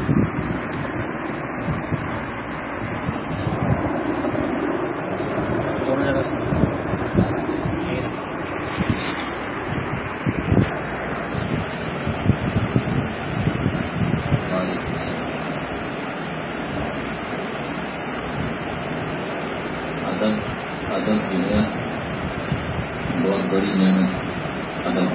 ادب جو ہے بہت بڑی نعمت ادب،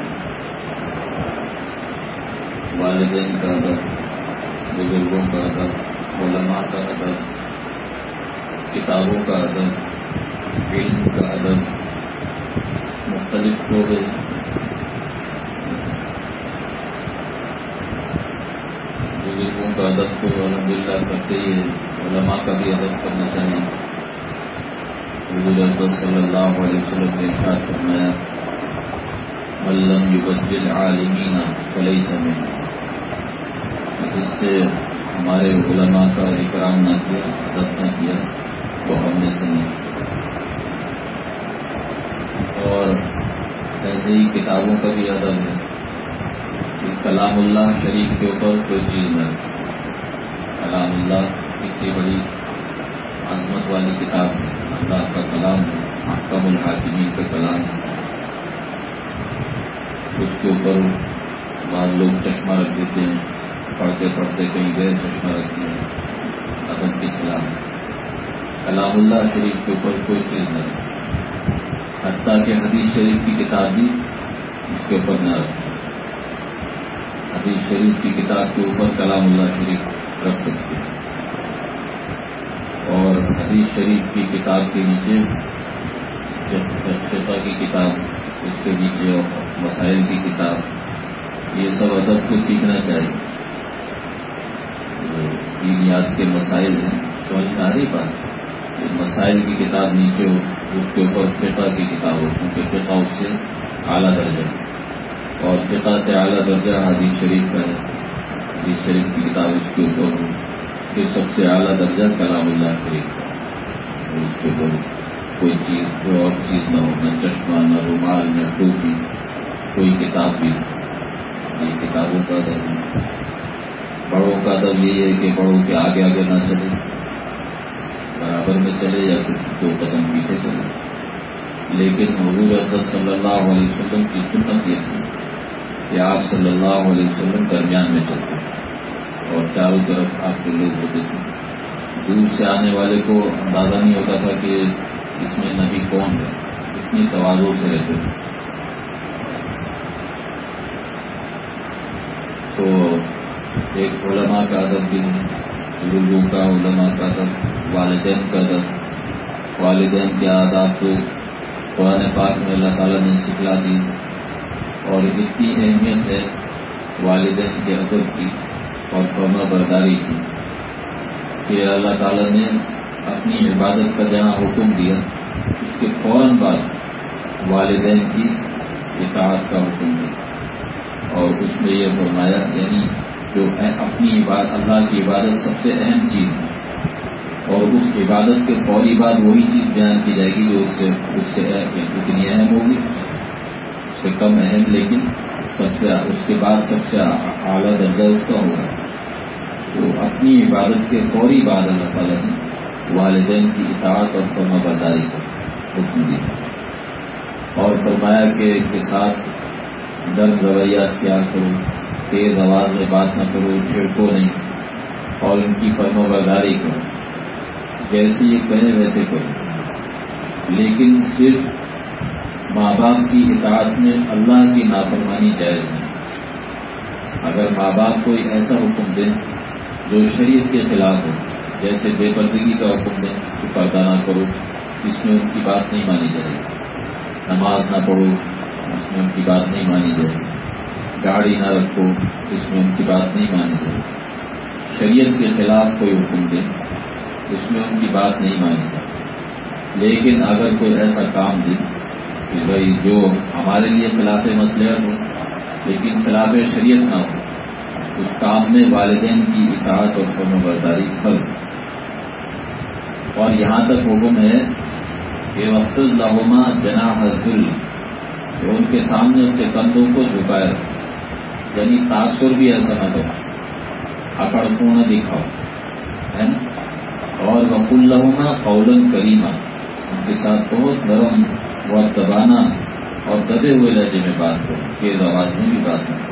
والدین کا ادب، بزرگوں کا ادب، علماء کا ادب، کتابوں کا ادب، علم کا ادب، مختلف شعبے بزرگوں کا ادب تو الحمدللہ کرتے ہی ہے، علماء کا بھی ادب کرنا چاہیے۔ حضور اکرم صلی اللہ علیہ وسلم نے ارشاد فرمایا من لم یبجل عالمین فلیس منہ، جس سے ہمارے علماء کا اکرام نہ کیا، ادب نہ کیا، وہ ہم میں سے نہیں۔ اور ایسے ہی کتابوں کا بھی ادب ہے کہ کلام اللہ شریف کے اوپر کوئی چیز نہ ہے۔ کلام اللہ اتنی بڑی عظمت والی کتاب ہے، اللہ کا کلام ہے، محکم الحاکمین کا کلام ہے، اس کے اوپر بعض لوگ چشمہ رکھ دیتے ہیں، پڑھتے پڑھتے کہیں غیر چشمہ رکھتے ہیں، ادب کے خلاف۔ کلام اللہ شریف کے اوپر کوئی چیز نہ رکھے، حتیٰ کہ حدیث شریف کی کتاب بھی اس کے اوپر نہ رکھے۔ حدیث شریف کی کتاب کے اوپر کلام اللہ شریف رکھ سکتے ہیں، اور حدیث شریف کی کتاب کے نیچے فقہ کی کتاب، اس کے نیچے مسائل کی کتاب، یہ سب ادب کو سیکھنا چاہیے۔ جو دینیات کے مسائل ہیں سمجھ میں آ رہی بات، مسائل کی کتاب نیچے ہو، اس کے اوپر فقہ کی کتاب ہو، کیونکہ فقہ اس سے اعلیٰ درجہ ہے، اور فقہ سے اعلیٰ درجہ حدیث شریف کا ہے۔ حدیث شریف کی کتاب اس کے اوپر ہو، پھر سب سے اعلیٰ درجہ کلام اللہ شریف کا، اور اس کے اوپر کوئی چیز، کوئی اور چیز نہ ہو، نہ چشمہ، نہ رومال، نہ ٹوپی، کوئی کتاب بھی۔ یہ کتابوں کا ادب ہے۔ بڑوں کا ادب یہ ہے کہ بڑوں کے آگے آگے نہ چلے، برابر میں چلے یا کچھ دو قدم پیچھے چلے۔ لیکن حضور اکرم صلی اللہ علیہ وسلم کی سنت یہ تھی کہ آپ صلی اللہ علیہ وسلم درمیان میں چلتے تھے، اور چاروں طرف آپ کے لوگ ہوتے تھے۔ دور سے آنے والے کو اندازہ نہیں ہوتا تھا کہ اس میں نبی کون ہے، اتنی تواضع سے رہتے تھے۔ تو ایک علماء کا ادب بھی ہے، بزرگوں کا، علماء کا ادب، والدین کا ادب۔ والدین کے آداب تو قرآن پاک میں اللہ تعالیٰ نے سکھلا دی، اور اتنی اہمیت ہے والدین کے ادب کی اور فرما برداری کی کہ اللہ تعالیٰ نے اپنی عبادت کا جہاں حکم دیا، اس کے فوراً بعد والدین کی اطاعت کا حکم دیا، اور اس میں یہ فرمایا یعنی جو اپنی عبادت، اللہ کی عبادت سب سے اہم چیز ہے، اور اس عبادت کے فوری بعد وہی چیز بیان کی جائے گی جو اس سے اتنی اہم ہوگی، اس سے کم اہم، لیکن اس کے بعد سب سے اعلیٰ درجہ اس کا ہوگا۔ تو اپنی عبادت کے فوری بعد اللہ تعالیٰ نے والدین کی اطاعت اور فرما برداری کا حکم دیا، اور فرمایا کہ ان کے ساتھ نرم رویہ اختیار کرو، تیز آواز میں بات نہ کرو، چھڑکو نہیں، اور ان کی فرما برداری کرو، جیسے یہ کہیں ویسے کرو۔ لیکن صرف ماں باپ کی اطاعت میں اللہ کی نافرمانی جائز نہیں۔ اگر ماں باپ کوئی ایسا حکم دیں جو شریعت کے خلاف ہو، جیسے بے پردگی کا حکم دیں کہ پردہ نہ کرو، جس میں ان کی بات نہیں مانی جائے گی، نماز نہ پڑھو، اس میں ان کی بات نہیں مانی جائے گی، گاڑی نہ رکھو، اس میں ان کی بات نہیں مانی جائے گی، شریعت کے خلاف کوئی حکم دیں اس میں ان کی بات نہیں مانی جائے گی۔ لیکن اگر کوئی ایسا کام دے کہ بھائی جو ہمارے لیے خلاف مصلحت ہو لیکن خلاف شریعت نہ ہو، اس کام میں والدین کی اطاعت اور فرما برداری فرض ہے۔ اور یہاں تک حکم ہے کہ وَاخْفِضْ لَهُمَا جَنَاحَ الذُّلِّ، کہ ان کے سامنے ان کے کندھوں کو جھکائے رکھو، یعنی تاثر بھی ایسا نہ کرو اکڑ کو نہ دکھاؤ، ہے نا. اور وقل لہما قولا کریما، ان کے ساتھ بہت نرم بہت دبانا اور دبے ہوئے لہجے میں بات کرو، تیز آواز میں بھی بات نہ کرو.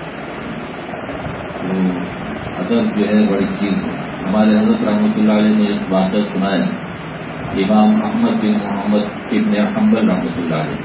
تو ادب جو ہے بڑی چیز ہے. ہمارے حضرت رحمۃ اللہ علیہ نے ایک واقعہ سنایا، امام احمد بن محمد ابن حنبل رحمۃ اللہ علیہ.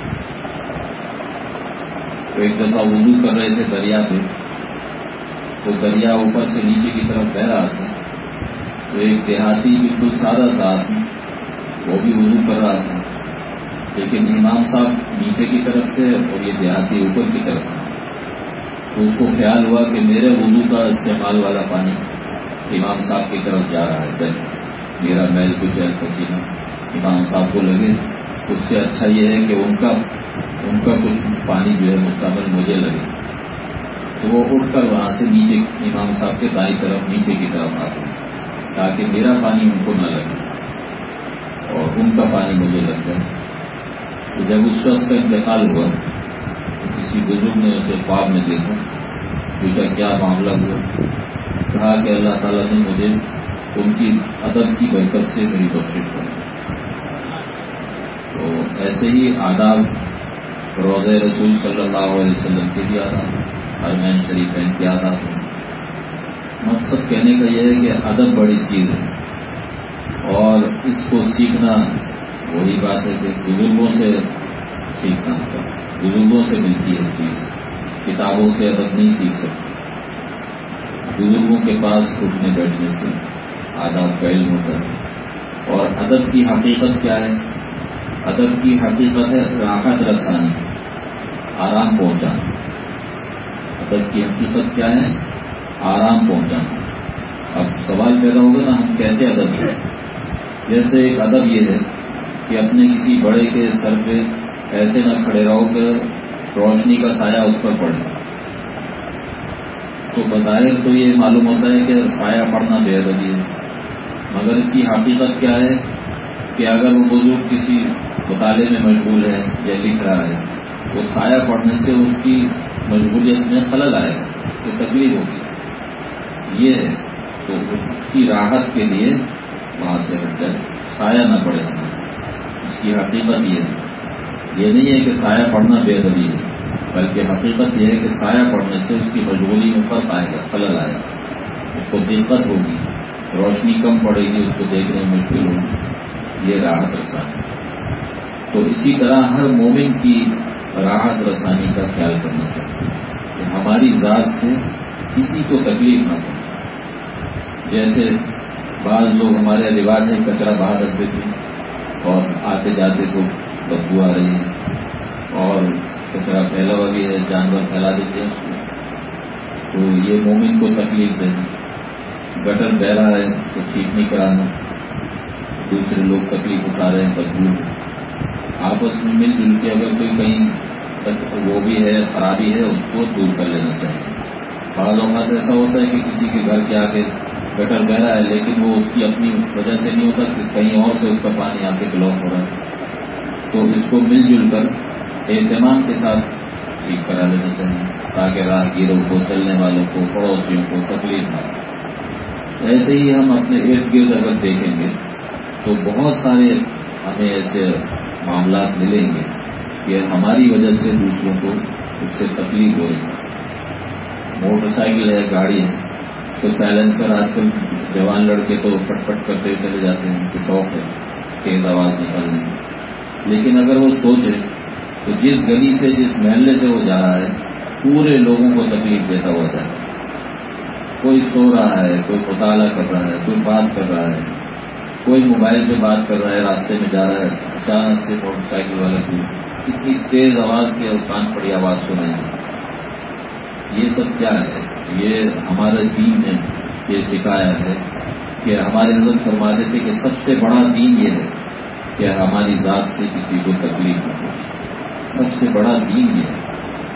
تو ایک دفعہ وضو کر رہے تھے دریا پہ، تو دریا اوپر سے نیچے کی طرف بہ رہا تھا. تو ایک دیہاتی بالکل سادہ سا آدمی وہ بھی وضو کر رہا تھا، لیکن امام صاحب نیچے کی طرف تھے اور یہ دیہاتی اوپر کی طرف تھا. تو اس کو خیال ہوا کہ میرے وضو کا استعمال والا پانی امام صاحب کی طرف جا رہا ہے، میرا میل کچھ ہے پسینہ امام صاحب کو لگے، اس سے اچھا یہ ہے کہ ان کا کچھ پانی جو ہے مستقبل مجھے لگے. تو وہ اٹھ کر وہاں سے نیچے امام صاحب کے دائیں طرف نیچے کی طرف آ گئے تاکہ میرا پانی ان کو نہ لگے اور ان کا پانی مجھے لگ جائے. تو جب اس شخص کا انتقال ہوا تو کسی بزرگ نے اسے خواب میں دیکھا، پوچھا کیا معاملہ ہوا. کہا کہ اللہ تعالیٰ نے مجھے ان کی ادب کی برکت سے میری بخشش کر. تو ایسے ہی آداب روضہ رسول صلی اللہ علیہ وسلم کے بھی آداب، حرمین شریفین کے آداب. مقصد کہنے کا یہ ہے کہ ادب بڑی چیز ہے اور اس کو سیکھنا وہی بات ہے کہ بزرگوں سے سیکھنا ہوتا ہے. بزرگوں سے ملتی ہے چیز، کتابوں سے ادب نہیں سیکھ سکتے. بزرگوں کے پاس اٹھنے بیٹھنے سے آداب کا علم ہوتا ہے. اور ادب کی حقیقت کیا ہے؟ ادب کی حقیقت ہے راحت رسانی، آرام پہنچانا. ادب کی حقیقت کیا ہے؟ آرام پہنچانا. اب سوال پیدا ہوگا نا ہم کیسے ادب کریں؟ جیسے ایک ادب یہ ہے کہ اپنے کسی بڑے کے سر پہ ایسے نہ کھڑے رہو کہ روشنی کا سایہ اس پر پڑے. تو بظاہر تو یہ معلوم ہوتا ہے کہ سایہ پڑنا بے ادبی ہے، مگر اس کی حقیقت کیا ہے کہ اگر وہ بزرگ کسی مطالعے میں مشغول ہے یا لکھ رہا ہے، وہ سایہ پڑنے سے اس کی مشغولیت میں خلل آئے گا تو تکلیف ہوگی. یہ ہے تو اس کی راحت کے لیے وہاں سے ہٹ جائے، سایہ نہ پڑے. اس کی حقیقت یہ ہے. یہ نہیں ہے کہ سایہ پڑنا بے ادبی ہے، بلکہ حقیقت یہ ہے کہ سایہ پڑنے سے اس کی مشغولی میں فرق آئے گا، خلل آئے گا، اس کو دقت ہوگی، روشنی کم پڑے گی، اس کو دیکھنے میں مشکل ہوگی. یہ راحت رسانی. تو اسی طرح ہر مومن کی راحت رسانی کا خیال کرنا چاہیے کہ ہماری ذات سے کسی کو تکلیف نہ پہنچے. جیسے بعض لوگ ہمارے رواج ہے کچرا باہر رکھ دیتے اور آتے جاتے کو بدبو آ رہی ہے اور کچرا پھیلا ہوا بھی ہے، جانور پھیلا دیتے ہیں اس کو. تو یہ مومن کو تکلیف دینا. گٹر بہ رہا ہے تو ٹھیک نہیں کرانا، دوسرے لوگ تکلیف اٹھا رہے ہیں بدبو. آپس میں مل جل کے اگر کوئی کہیں وہ بھی ہے خرابی ہے اس کو دور کر لینا چاہیے. بعض اوقات ایسا ہوتا ہے کہ کسی کے گھر کے آگے گٹر بہ رہا ہے لیکن وہ اس کی اپنی وجہ سے نہیں ہوتا کہ کہیں اور سے اس کا پانی آ کے بلاک ہو رہا ہے. تو اس کو مل جل کر اہتمام کے ساتھ ٹھیک کرا لینا چاہیے تاکہ راہگیروں کو، چلنے والوں کو، پڑوسیوں کو تکلیف نہ ہو. ایسے ہی ہم اپنے ارد گرد اگر دیکھیں گے تو بہت سارے ہمیں ایسے معاملات ملیں گے کہ ہماری وجہ سے دوسروں کو اس سے تکلیف ہو رہی ہے. موٹر سائیکل ہے، گاڑی ہے تو سائلنسر آج کل جوان لڑکے تو پٹ پٹ کرتے چلے جاتے ہیں، ان کو شوق ہے تیز آواز نکالنے. لیکن اگر وہ سوچے تو جس گلی سے جس محلے سے وہ جا رہا ہے پورے لوگوں کو تکلیف دیتا ہوا جائے. کوئی سو رہا ہے، کوئی مطالعہ کر رہا ہے، کوئی بات کر رہا ہے، کوئی موبائل پہ بات کر رہا ہے، راستے میں جا رہا ہے، اچانک سے موٹر سائیکل والا کو اتنی تیز آواز کے اور کان پڑی آواز سنائی. یہ سب کیا ہے؟ یہ ہمارے دین نے یہ سکھایا ہے کہ ہمارے حضرت فرماتے تھے کہ سب سے بڑا دین یہ ہے کہ ہماری ذات سے کسی کو تکلیف نہ پہنچے. سب سے بڑا دین یہ ہے.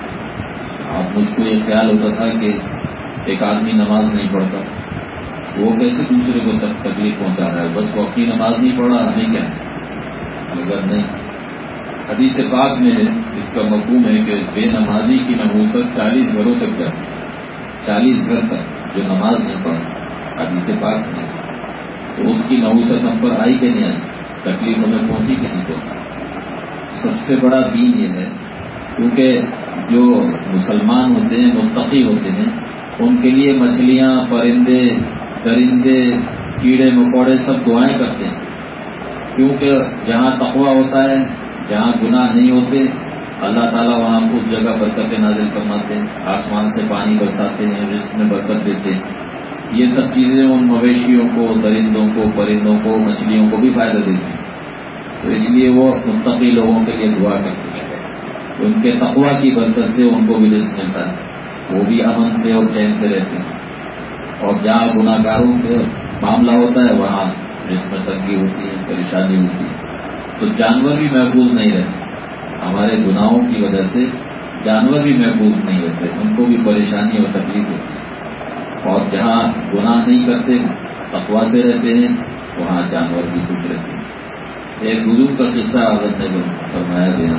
اب مجھ کو یہ خیال ہوتا تھا کہ ایک آدمی نماز نہیں پڑھتا، وہ کیسے دوسرے کو تکلیف پہنچا رہا ہے؟ بس وہ اپنی نماز نہیں پڑھ رہا، ہمیں کیا ہے؟ مگر نہیں، حدیث پاک میں اس کا مفہوم ہے کہ بے نمازی کی نحوست 40 گھروں تک جاتی، 40 گھر تک. جو نماز نہیں پڑھا، حدیث پاک نہیں، تو اس کی نحوست ہم پر آئی کہ نہیں آئی، تکلیف ہمیں پہنچی کہ نہیں پہنچی؟ سب سے بڑا دین یہ ہے، کیونکہ جو مسلمان ہوتے ہیں، متقی ہوتے ہیں، ان کے لیے مچھلیاں، پرندے، درندے، کیڑے مکوڑے سب دعائیں کرتے ہیں، کیونکہ جہاں تقویٰ ہوتا ہے، جہاں گناہ نہیں ہوتے، اللہ تعالیٰ وہاں اس جگہ برکت نازل فرماتے ہیں، آسمان سے پانی برساتے ہیں، رزق میں برکت دیتے ہیں۔ یہ سب چیزیں ان مویشیوں کو، درندوں کو، پرندوں کو، مچھلیوں کو بھی فائدہ دیتی ہیں، تو اس لیے وہ متقی لوگوں کے لیے دعا کرتے ہیں، ان کے تقویٰ کی برکت سے ان کو بھی رزق ملتا ہے، وہ بھی امن سے اور چین سے رہتے ہیں۔ اور جہاں گناہ گاروں کا معاملہ ہوتا ہے وہاں رزق میں تنگی ہوتی ہے، پریشانی ہوتی ہے، تو جانور بھی محفوظ نہیں رہتے، ہمارے گناہوں کی وجہ سے جانور بھی محفوظ نہیں ہوتے، ان کو بھی پریشانی اور تکلیف ہوتی ہے۔ اور جہاں گناہ نہیں کرتے، تقویٰ سے رہتے ہیں، وہاں جانور بھی خوش رہتے ہیں۔ ایک بزرگ کا قصہ حضرت نے فرمایا گیا،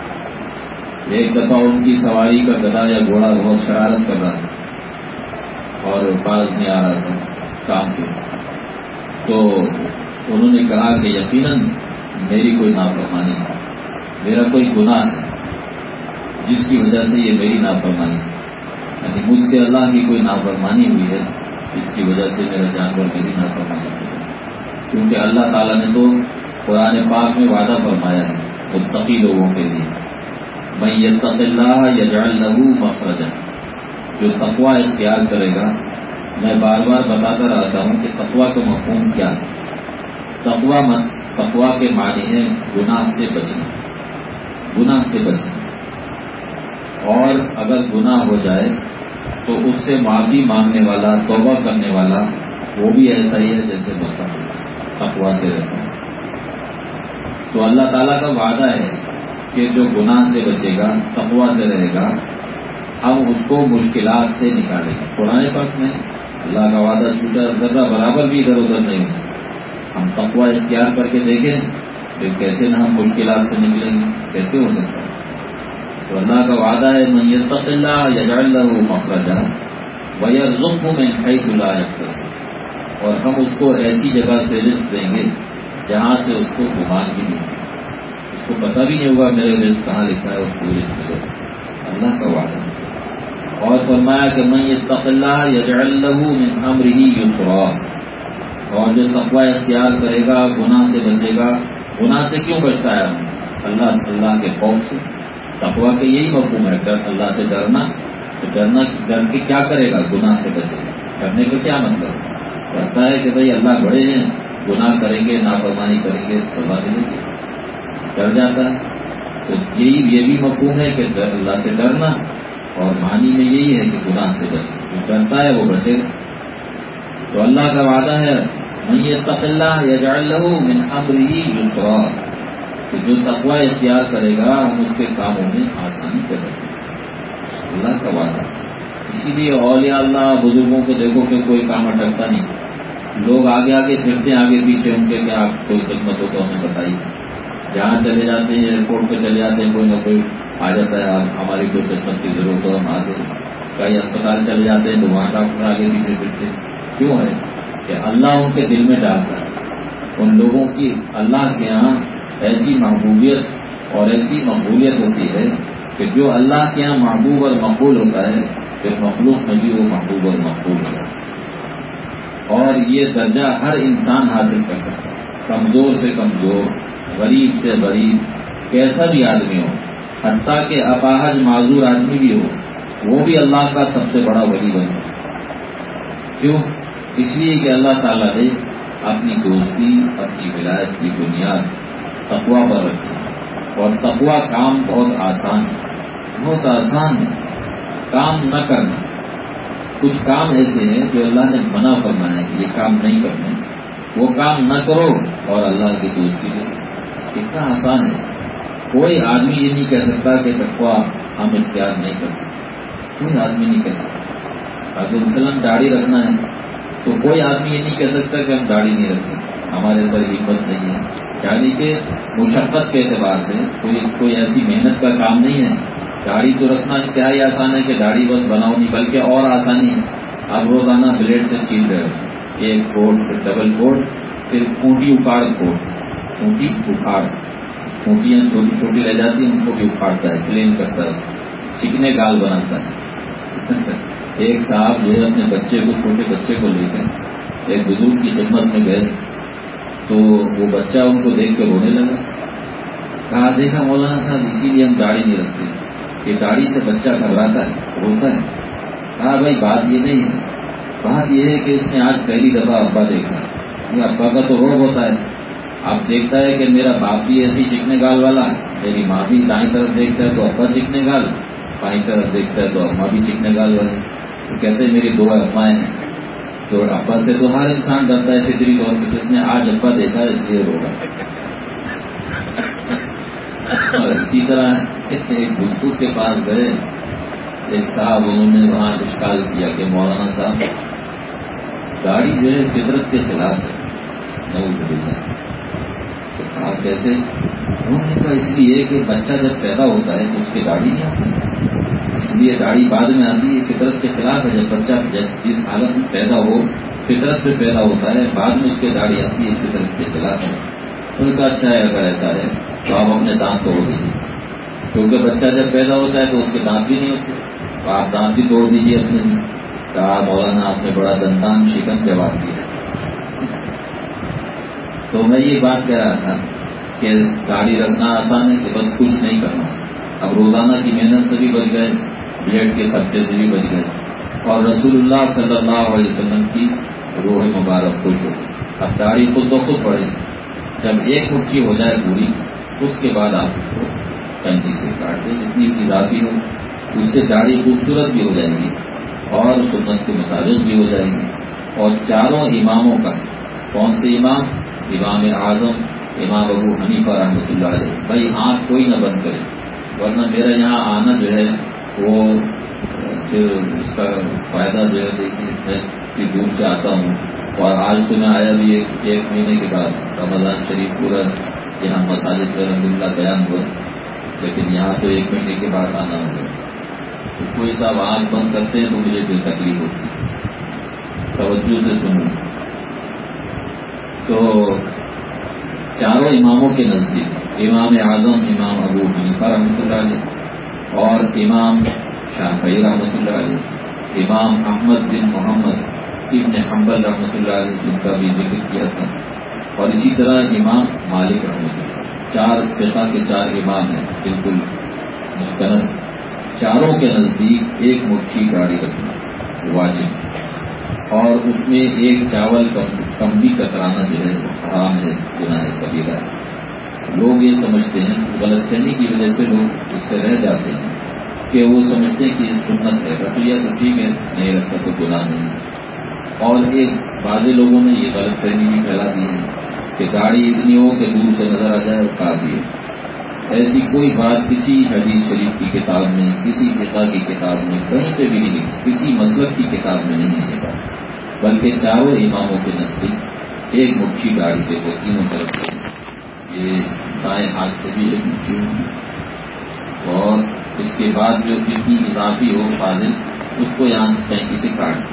ایک دفعہ ان کی سواری کا گدھا یا گھوڑا بہت شرارت کر رہا تھا اور باز نہیں آ رہا تھا کام کے، تو انہوں نے کہا کہ یقیناً میری کوئی نافرمانی ہے، میرا کوئی گناہ ہے جس کی وجہ سے یہ میری نافرمانی ہے، یعنی مجھ سے اللہ کی کوئی نافرمانی ہوئی ہے، اس کی وجہ سے میرا جانور میری نافرمانی ہے۔ کیونکہ اللہ تعالیٰ نے تو قرآن پاک میں وعدہ فرمایا ہے متقی لوگوں کے لیے، من یتق اللہ یجعل لہ مخرجا، جو تقویٰ اختیار کرے گا۔ میں بار بار بتاتا رہتا ہوں کہ تقویٰ کا مفہوم کیا ہے۔ تقویٰ کے معنی ہے گناہ سے بچنا، گناہ سے بچنا، اور اگر گناہ ہو جائے تو اس سے معافی مانگنے والا، توبہ کرنے والا، وہ بھی ایسا ہی ہے جیسے تقویٰ سے رہتا ہے۔ تو اللہ تعالیٰ کا وعدہ ہے کہ جو گناہ سے بچے گا، تقویٰ سے رہے گا، ہم اس کو مشکلات سے نکالیں گے۔ قرآن پاک میں اللہ کا وعدہ چھوٹا ذرہ برابر بھی ادھر ادھر نہیں ہو سکتا۔ ہم تقویٰ اختیار کر کے دیکھیں پھر کیسے نہ ہم مشکلات سے نکلیں گے، کیسے ہو سکتا ہے؟ تو اللہ کا وعدہ ہے من یتق اللہ یجعل لہ مخرجا ویرزقہ من حیث لا یحتسب، اور ہم اس کو ایسی جگہ سے رزق دیں گے جہاں سے اس کو گمان بھی نہیں ہوگا، اس کو پتہ بھی نہیں ہوگا میرے رزق کہاں لکھا ہے، اس کو رزق ملے گا۔ اللہ کا وعدہ ہے۔ اور فرمایا کہ من یتق اللہ یجعل لہ من امرہ یسرا، اور جو تقویٰ اختیار کرے گا، گناہ سے بچے گا۔ گناہ سے کیوں بچتا ہے؟ اللہ کے خوف سے۔ تقویٰ کے یہی مفہوم ہے، اللہ سے ڈرنا۔ تو ڈر کے کیا کرے گا؟ گناہ سے بچے گا۔ ڈرنے کا کیا مطلب؟ ڈرتا ہے کہ بھئی اللہ بڑے ہیں، گناہ کریں گے، نافرمانی کریں گے، سزا دیں گے، ڈر جاتا ہے۔ تو یہ بھی مفہوم ہے کہ اللہ سے ڈرنا، اور معنی میں یہی ہے کہ گناہ سے بچنا۔ جو ڈرتا ہے وہ بچے گا۔ تو اللہ کا وعدہ ہے من یتق اللہ یجعل لہ من امرہ یسرا، کہ جو تقویٰ اختیار کرے گا ہم اس کے کاموں میں آسانی کریں گے۔ اللہ کا وعدہ۔ اسی لیے اولیاء اللہ بزرگوں کو دیکھو کہ کوئی کام اٹکتا نہیں، لوگ آگے آگے پھرتے ہیں، آگے پیچھے ان کے کہ آپ کوئی خدمت ہو تو ہمیں بتائیے۔ جہاں چلے جاتے ہیں، ایئرپورٹ پہ چلے جاتے ہیں، کوئی نہ کوئی آ جاتا ہے، ہماری کوئی خدمت کی ضرورت ہو ہم حاضر ہیں۔ کئی اسپتال چلے جاتے ہیں تو وہاں ڈاکٹر آگے پیچھے پھرتے ہیں۔ کیوں ہے؟ کہ اللہ ان کے دل میں ڈالتا ہے۔ ان لوگوں کی اللہ کے ہاں ایسی محبوبیت اور ایسی مقبولیت ہوتی ہے کہ جو اللہ کے ہاں محبوب اور مقبول ہوتا ہے، پھر مخلوق میں بھی وہ محبوب اور مقبول ہوتا ہے۔ اور یہ درجہ ہر انسان حاصل کر سکتا ہے، کمزور سے کمزور، غریب سے غریب، کیسا بھی آدمی ہو، حتیٰ کہ اپاہج معذور آدمی بھی ہو، وہ بھی اللہ کا سب سے بڑا ولی بن سکتا ہے۔ کیوں؟ اس لیے کہ اللہ تعالیٰ نے اپنی دوستی، اپنی ولایت کی بنیاد تقویٰ پر رکھی، اور تقویٰ کام بہت آسان ہے، بہت آسان ہے کام نہ کرنا۔ کچھ کام ایسے ہیں جو اللہ نے منع فرمایا ہے کہ یہ کام نہیں کرنے، وہ کام نہ کرو اور اللہ کی دوستی لے۔ کتنا آسان ہے۔ کوئی آدمی یہ نہیں کہہ سکتا کہ تقویٰ ہم اختیار نہیں کر سکتے، کوئی آدمی نہیں کہہ سکتا۔ اگر مثلاً داڑھی رکھنا ہے تو کوئی آدمی یہ نہیں کہہ سکتا کہ ہم داڑھی نہیں رکھ سکتے، ہمارے اندر ہمت نہیں ہے۔ یعنی کہ مشقت کے اعتبار سے کوئی ایسی محنت کا کام نہیں ہے۔ داڑھی تو رکھنا انتہائی آسان ہے کہ داڑھی بس بناؤ نہیں، بلکہ اور آسانی ہے۔ اب روزانہ بلیڈ سے چھیل رہے ہو، ایک کوٹ پھر ڈبل کوٹ پھر کھوٹی اکاڑ کوٹ، کھوٹی اکاڑ، کھوٹیاں چھوٹی چھوٹی رہ جاتی ہیں ان کو بھی اکھاڑتا ہے، پلین کرتا ہے، چکنے گال بناتا ہے۔ ایک صاحب جو ہے اپنے بچے کو، چھوٹے بچے کو لے کر ایک بزرگ کی خدمت میں گئے تو وہ بچہ ان کو دیکھ کے رونے لگا۔ کہا دیکھا مولانا صاحب اسی لیے ہم داڑھی نہیں رکھتے کہ داڑھی سے بچہ گھبراتا ہے، روتا ہے۔ کہا بھائی بات یہ نہیں ہے، بات یہ ہے کہ اس نے آج پہلی دفعہ ابا دیکھا، ابا کا تو روب ہوتا ہے، اب دیکھتا ہے کہ میرا باپ بھی ایسی چکنے گال والا ہے، میری ماں بھی دائیں طرف دیکھتا ہے تو ابا چکنے گال، بائیں طرف دیکھتا ہے تو اماں بھی چکنے گال والے، تو کہتے ہیں میری دو امائیں ہیں، تو ابا سے تو ہر انسان ڈرتا ہے فطری طور پہ، جس نے آج ابا دیکھا اس لیے روگا۔ اور اسی طرح ایک بزرگ کے پاس گئے، ایک صاحب انہوں نے وہاں اشکال کیا کہ مولانا صاحب داڑھی جو ہے فطرت کے خلاف ہے، نعوذ باللہ۔ تو کہا کیسے؟ انہوں نے کہا اس لیے کہ بچہ جب پیدا ہوتا ہے تو اس کی داڑھی نہیں آتی، اس لیے داڑھی بعد میں آتی ہے، فطرت کے خلاف ہے۔ جب بچہ جس حالت میں پیدا ہو فطرت میں پیدا ہوتا ہے، بعد میں اس کی داڑھی آتی ہے، فطرت کے خلاف ہے۔ انہوں نے کہا اچھا ہے اگر ایسا ہے تو آپ اپنے دانت توڑ دیجیے، کیونکہ بچہ جب پیدا ہوتا ہے تو اس کے دانت بھی نہیں ہوتے، تو آپ دانت بھی توڑ دیجیے اپنے۔ کہا مولانا آپ نے بڑا دندان شکن جواب دیا۔ تو میں یہ بات کہہ رہا تھا کہ داڑھی رکھنا آسان ہے کہ بس کچھ نہیں کرنا، اب روزانہ کی محنت سے بھی بچ گئے، بلیڈ کے خرچے سے بھی بچ گئے، اور رسول اللہ صلی اللہ علیہ وسلم کی روح مبارک خوش ہو گئی۔ اب داڑھی خود بخود بڑھے، جب ایک مٹھی ہو جائے پوری اس کے بعد آپ اس کو کینچی سے کاٹ دیں، جتنی اضافی ہو، اس سے داڑھی خوبصورت بھی ہو جائے گی اور سنت کے مطابق بھی ہو جائے گی۔ اور چاروں اماموں کا، کون سے امام؟ امام اعظم امام ابو حنیفہ رحمۃ اللہ علیہ۔ بھائی آنکھ کوئی نہ بند کرے، ورنہ میرا یہاں آنا جو ہے وہ پھر اس کا فائدہ جو ہے دیکھیے میں کہ دور سے آتا ہوں، اور آج تو میں آیا بھی ایک مہینے کے بعد، رمضان شریف پورا یہاں مساجد میں الحمد للہ بیان ہوا، لیکن یہاں تو ایک مہینے کے بعد آنا ہوگا۔ تو کوئی صاحب آنکھ بند کرتے ہیں تو مجھے کوئی تکلیف ہوتی ہے، توجہ سے سنوں۔ تو چاروں اماموں کے نزدیک امام اعظم امام ابو حنیفہ رحمۃ اللہ علیہ، اور امام شافعی رحمۃ اللہ علیہ، امام احمد بن محمد ابن حنبل رحمۃ اللہ علیہ جن کا بھی ذکر کیا تھا، اور اسی طرح امام مالک رحمۃ اللہ۔ چار فقہ کے چار امام ہیں بالکل مستند، چاروں کے نزدیک ایک مٹھی داڑھی رکھنا واجب، اور اس میں ایک چاول کم بھی کترانا جو ہے وہ حرام ہے، گناہ کبیرہ ہے۔ لوگ یہ سمجھتے ہیں، غلط فہمی کی وجہ سے لوگ اس سے رہ جاتے ہیں کہ وہ سمجھتے ہیں کہ یہ سنت ہے، رکھ لیا تو ٹھیک ہے، نہیں رکھا تو گناہ نہیں۔ اور ایک بعض لوگوں نے یہ غلط فہمی بھی پھیلا دی ہے کہ داڑھی اتنی ہو کہ دور سے نظر آ جائے اور کافی ہے۔ ایسی کوئی بات کسی حدیث شریف کی کتاب میں، کسی فقہ کی کتاب میں کہیں پہ بھی نہیں لکھی، کسی مسلک کی کتاب میں نہیں ہے یہ بات، بلکہ چاروں اماموں کے نزدیک ایک مٹھی داڑھی سے وہ تینوں طرف سے، یہ دائیں ہاتھ سے بھی ایک مٹھی ہوگی، اور اس کے بعد جو جتنی اضافی ہو فاضل اس کو یہاں سے کہیں سے کاٹ،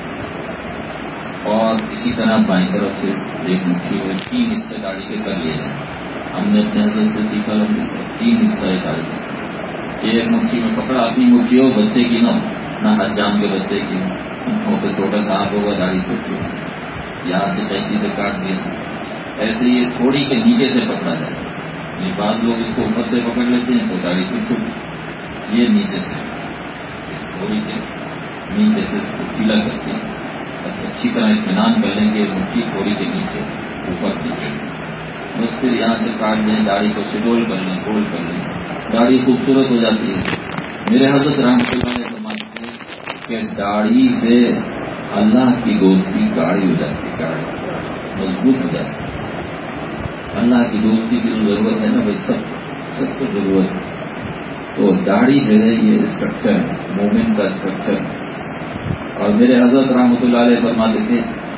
اور اسی طرح بائیں طرف سے ایک مٹھی ہوئے، 3 حصے داڑھی کے کر لیے جائیں۔ ہم نے اپنے حضرت سے سیکھا، 3 حصہ ہے داڑھی کا، ایک مٹھی میں پکڑا، اپنی مٹھی ہو، بچے کی نہ ہو، نہ حجام کے بچے کی ہو تو چھوٹا سا ہاتھ ہوگا، داڑھی چھوٹی ہوگی، یہاں سے کینچی سے کاٹ دیا۔ ایسے یہ تھوڑی کے نیچے سے پکڑا جائے، یہ بعض لوگ اس کو اوپر سے پکڑ لیتے ہیں تو داڑھی چھوٹی، یہ نیچے سے، تھوڑی کے نیچے سے اس کو ڈھیلا کر کے اچھی طرح اطمینان کر لیں گے، مٹھی تھوڑی کے نیچے اوپر نیچے، بس پھر یہاں سے کاٹ دیں، داڑھی کو سڈول کر لیں، گول کر لیں، داڑھی خوبصورت ہو جاتی ہے۔ میرے حضرت رحمۃ اللہ علیہ فرماتے ہیں کہ داڑھی سے اللہ کی دوستی گاڑی ہو جاتی ہے، گاڑی مضبوط ہو جاتی ہے۔ اللہ کی دوستی کی جو ضرورت ہے نا بھائی، سب کو ضرورت ہے، تو داڑھی جو ہے یہ اسٹرکچر ہے، مومن کا اسٹرکچر ہے۔ اور میرے حضرت رحمۃ اللہ علیہ فرماتے تھے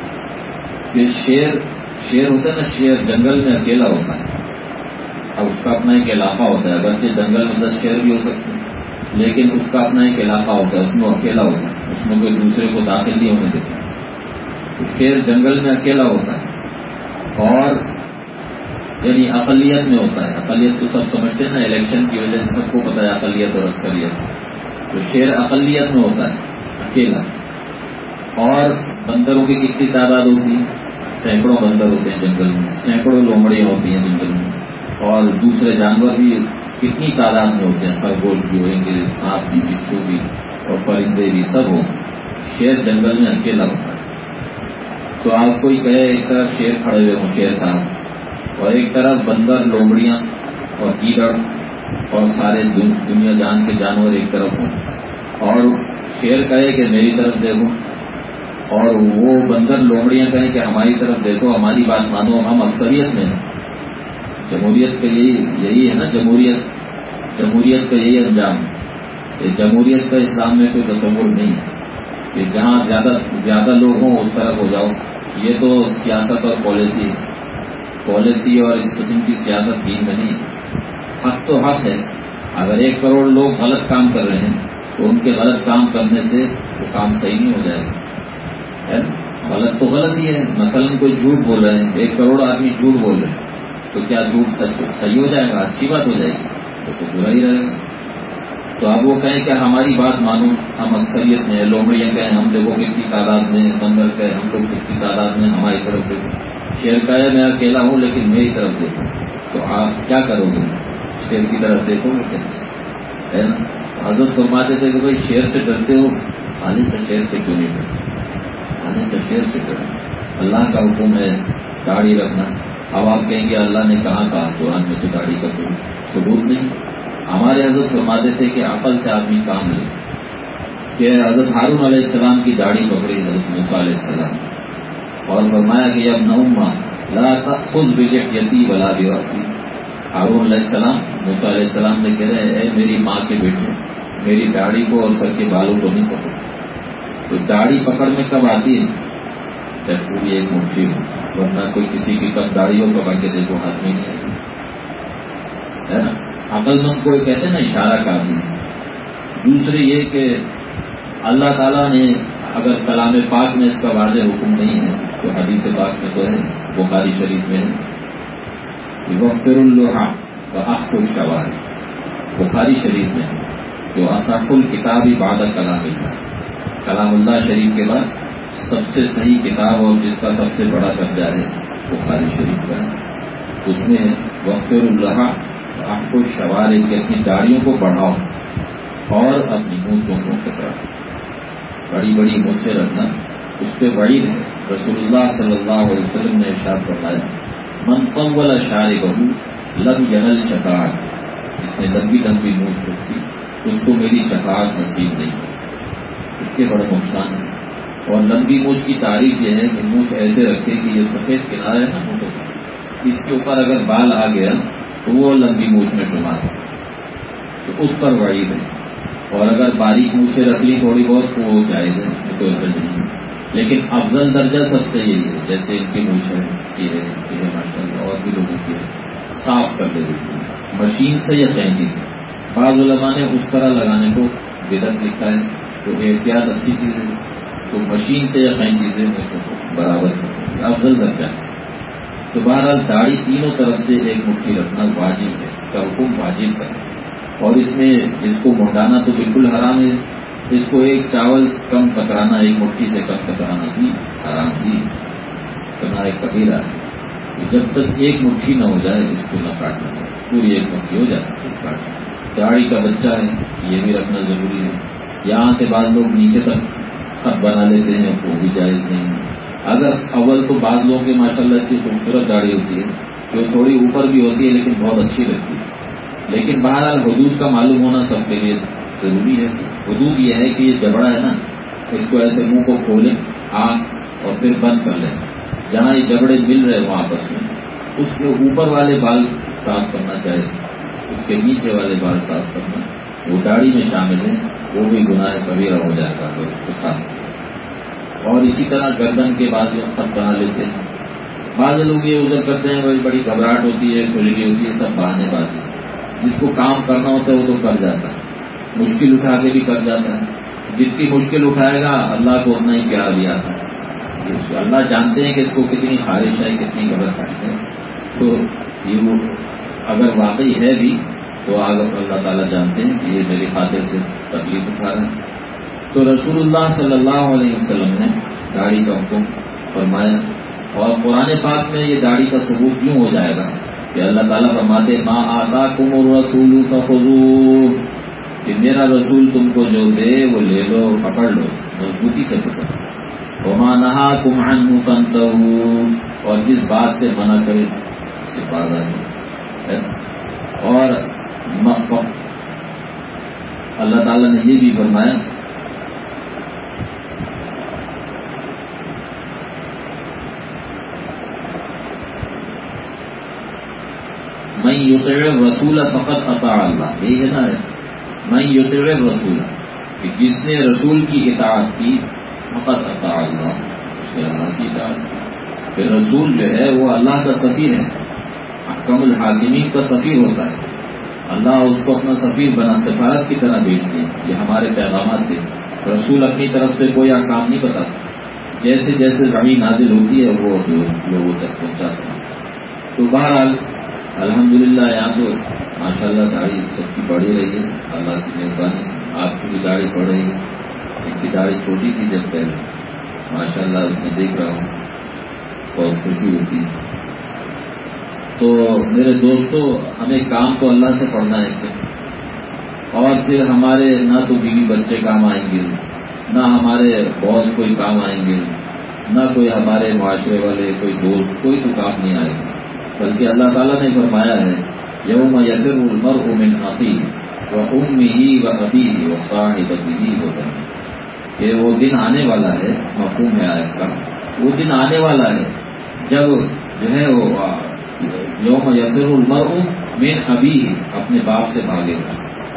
کہ شیر ہوتا ہے نا، شیر جنگل میں اکیلا ہوتا ہے، اب اس کا اپنا ایک علاقہ ہوتا ہے، اگرچہ جنگل میں 10 شیر بھی ہو سکتے ہیں لیکن اس کا اپنا ایک علاقہ ہوتا ہے، اس میں اکیلا ہوتا ہے، اس میں کوئی دوسرے کو داخل نہیں ہونے دیتا. تو شیر جنگل میں اکیلا ہوتا ہے اور یعنی اقلیت میں ہوتا ہے. اقلیت تو سب سمجھتے ہیں نا, الیکشن کی وجہ سے سب کو پتا ہے اقلیت اور اکثریت. تو شیر اقلیت میں ہوتا ہے اکیلا. اور بندروں کی کتنی تعداد ہوتی ہے؟ سینکڑوں بندر ہوتے ہیں جنگل میں, سینکڑوں لومڑیاں ہوتی ہیں جنگل میں, اور دوسرے جانور بھی کتنی تعداد میں ہوتے ہیں, خرگوش بھی ہوئیں گے, سانپ بھی, بچھو بھی, اور پرندے بھی سب ہوں. شیر جنگل میں اکیلا ہوتا ہے. تو آپ کوئی کہے ایک طرف شیر کھڑے ہوئے ہوں شیر صاحب, اور ایک طرف بندر, لومڑیاں اور گیدڑ اور سارے دنیا جان کے جانور ایک طرف ہوں, اور شیر کہے کہ میری طرف دیکھو, اور وہ بندر لومڑیاں کہیں کہ ہماری طرف دیکھو, ہماری بات مانو, ہم اکثریت میں ہیں. جمہوریت کا یہی ہے نا, جمہوریت کا یہی انجام ہے. جمہوریت کا اسلام میں کوئی تصور نہیں ہے کہ جہاں زیادہ لوگ ہوں اس طرف ہو جاؤ. یہ تو سیاست اور پالیسی اور اس قسم کی سیاست دین میں نہیں. حق تو حق ہے. اگر 1 کروڑ لوگ غلط کام کر رہے ہیں تو ان کے غلط کام کرنے سے وہ کام صحیح نہیں ہو جائے گا. غلط تو غلط ہی ہے. مثلاً کوئی جھوٹ بول رہے ہیں, 1 کروڑ آدمی جھوٹ بول رہے ہیں, تو کیا جھوٹ صحیح ہو جائے گا, اچھی بات ہو جائے گی؟ تو برا ہی رہے گا. تو اب وہ کہیں کہ ہماری بات مانو, ہم اکثریت میں ہیں. لومڑیاں کہیں ہم دیکھو کتنی تعداد میں, بندر کہیں ہم لوگ کتنی تعداد میں, ہماری طرف دیکھو. شیر کہے میں اکیلا ہوں لیکن میری طرف دیکھو. تو آپ کیا کرو گے؟ شیر کی طرف دیکھو گے کہتے ہے نا. حضرت فرماتے تھے کہ بھائی شیر سے ڈرتے ہو, خالد کا شیر سے کیوں نہیں ڈرتے؟ خالد کا شیر سے ڈرو. اللہ کا حکم ہے داڑھی رکھنا. اب آپ کہیں گے اللہ نے کہاں کہا قرآن میں تو داڑھی کا کوئی ثبوت نہیں. ہمارے حضرت فرماتے تھے کہ عقل سے آدمی کام لے. کہ حضرت ہارون علیہ السلام کی داڑھی پکڑی حضرت موسیٰ علیہ السلام اور فرمایا کہ اب نعما لا تأخذ بلحیتی ولا برأسی. ہارون علیہ السلام موسیٰ علیہ السلام سے کہہ رہے ہیں, اے میری ماں کے بیٹے, میری داڑھی کو اور سر کے بالوں کو نہیں پکڑو. تو داڑھی پکڑ میں کب آتی ہے؟ جب پوری ایک مٹھی ہو, ورنہ کوئی کسی کی کب داڑھی ہو پکڑ کے دیکھو ہاتھ میں نہیں ہے نا. عقل مند کو کہتے ہیں نا اشارہ کافی ہے. دوسرے یہ کہ اللہ تعالیٰ نے اگر کلام پاک میں اس کا واضح حکم نہیں ہے تو حدیث پاک میں تو ہے, بخاری شریف میں ہے وَغْفِرُ اللَّهَ وَأَحْفُ الشَّوَارِ, بخاری شریف میں جو اصح الکتاب بعد کلام اللہ, کلام اللہ شریف کے بعد سب سے صحیح کتاب اور جس کا سب سے بڑا درجہ ہے بخاری شریف کا, اس میں وَغْفِرُ اللَّهَ وَأَحْفُ الشَّوَارِ کہ اپنی داڑھیوں کو بڑھاؤ اور اپنی مونچھوں کو کتراؤ. بڑی بڑی مونچھیں رکھنا اس پہ وعید ہے. رسول اللہ صلی اللہ علیہ وسلم نے ارشاد فرمایا من طول شاربہ لم ینل شفاعت, جس نے لمبی لمبی مونچھ رکھی اس کو میری شفاعت نصیب نہیں. اس کے بڑا نقصان ہے. اور لمبی مونچھ کی تعریف یہ ہے کہ مونچھ ایسے رکھے کہ یہ سفید کنارے نا مونچھوں کا, اس کے اوپر اگر بال آ گیا تو وہ لمبی مونچھ میں شمار ہے, تو اس پر وعید ہے. اور اگر باریک مونچھیں رکھ لی تھوڑی بہت تو وہ جائز ہے, کوئی حرج نہیں ہے. لیکن افضل درجہ سب سے یہی ہے, جیسے ان کی مونچھ ہے یہ ہے ماشاء اللہ, اور بھی لوگوں کی ہے, صاف کر دے بالکل مشین سے یا کینچی سے. بعض علماء نے اس طرح لگانے کو بدعت لکھا ہے, تو احتیاط اچھی چیز ہے, تو مشین سے یا کینچی سے برابر کرتے ہیں, افضل درجہ ہے. تو بہرحال داڑھی تینوں طرف سے ایک مٹھی رکھنا واجب ہے, اس کا حکم واجب کا ہے. اور اس میں اس کو منڈانا تو بالکل حرام ہے. اس کو ایک چاول کم کترانا, ایک مٹھی سے کم کترانا بھی حرام ہی, اتنا ایک کبیرہ ہے. جب تک ایک مٹھی نہ ہو جائے اس کو نہ کاٹنا, پوری ایک مٹھی ہو جائے پھر کاٹنا. داڑھی کا بچہ ہے یہ بھی رکھنا ضروری ہے. یہاں سے بعض لوگ نیچے تک سب بنا لیتے ہیں, وہ بھی جائز نہیں. اگر اول تو بعض لوگوں کی ماشاءاللہ اتنی خوبصورت داڑھی ہوتی ہے جو تھوڑی اوپر بھی ہوتی ہے لیکن بہت اچھی لگتی ہے. لیکن بہرحال حدود کا معلوم ہونا سب کے لیے ضروری ہے. حدود یہ ہے کہ یہ جبڑا ہے نا, اس کو ایسے منہ کو کھولیں آنکھ اور پھر بند کر لیں. جہاں یہ جبڑے مل رہے ہوں آپس میں اس کے اوپر والے بال صاف کرنا چاہیے, اس کے نیچے والے بال صاف کرنا وہ داڑھی میں شامل ہے, وہ بھی گناہ کبیرہ ہو جائے گا اگر اس کو صاف. اور اسی طرح گردن کے بعض لوگ خط بنا لیتے ہیں. بعض لوگ یہ ادھر کرتے ہیں بڑی گھبراہٹ ہوتی ہے, کھلگی ہوتی ہے, سب بہانے بازی. جس کو کام کرنا ہوتا ہے وہ تو کر جاتا ہے, مشکل اٹھا کے بھی کر جاتا ہے. جتنی مشکل اٹھائے گا اللہ کو اتنا ہی پیار بھی آتا ہے. اللہ جانتے ہیں کہ اس کو کتنی خواہش ہے, کتنی غلط ہے. تو یہ اگر واقعی ہے بھی تو اللہ تعالیٰ جانتے ہیں کہ یہ میری خاطر سے تکلیف اٹھا رہا ہے. تو رسول اللہ صلی اللہ علیہ وسلم نے داڑھی کا حکم فرمایا. اور قرآن پاک میں یہ داڑھی کا ثبوت یوں ہو جائے گا کہ اللہ تعالیٰ فرماتے ما آتاکم الرسول فخذوہ, کہ میرا رسول تم کو جو دے وہ لے لو, پکڑ لو, مضبوطی سے پکڑ. وما نہاکم عنہ فانتہوا, اور جس بات سے منع کرے اس سے باز آ جاؤ. اور اللہ تعالیٰ نے یہ بھی فرمایا من یطع الرسول فقد اطاع اللہ. یہی ہے نا, من یطع الرسول, کہ جس نے رسول کی اطاعت کی فقد اطاع اللہ, اس نے اللہ کی اطاعت کی. کہ رسول جو ہے وہ اللہ کا سفیر ہے, احکم الحاکمین کا سفیر ہوتا ہے. اللہ اس کو اپنا سفیر بنا, سفارت کی طرح بھیجتے ہیں. یہ ہمارے پیغامات تھے. رسول اپنی طرف سے کوئی احکام نہیں بتاتا, جیسے جیسے وحی نازل ہوتی ہے وہ لوگوں تک پہنچاتا ہے. تو بہرحال الحمدللہ یہاں تو ماشاء اللہ داڑھی سب کی بڑھی رہی ہے, اللہ کی مہربانی. آپ کی بھی داڑھی بڑھ رہی ہے. ان کی داڑھی چھوٹی تھی جب پہلے, ماشاء اللہ میں دیکھ رہا ہوں, بہت خوشی ہوتی ہے. تو میرے دوستو, ہمیں کام تو اللہ سے پڑھنا ہے, اور پھر ہمارے نہ تو بیوی بچے کام آئیں گے, نہ ہمارے باس کوئی کام آئیں گے, نہ کوئی ہمارے معاشرے والے, کوئی دوست, کوئی تو کام نہیں آئے گا. بلکہ اللہ تعالیٰ نے فرمایا ہے یوم یفر المرء من اخیہ وامہ وابیہ وصاحبتہ وبنیہ, کہ وہ دن آنے والا ہے, مفہوم ہے آیت کا, وہ دن آنے والا ہے جب جو ہے وہ یوم یفر المرء من ابیہ, اپنے باپ سے بھاگے گا.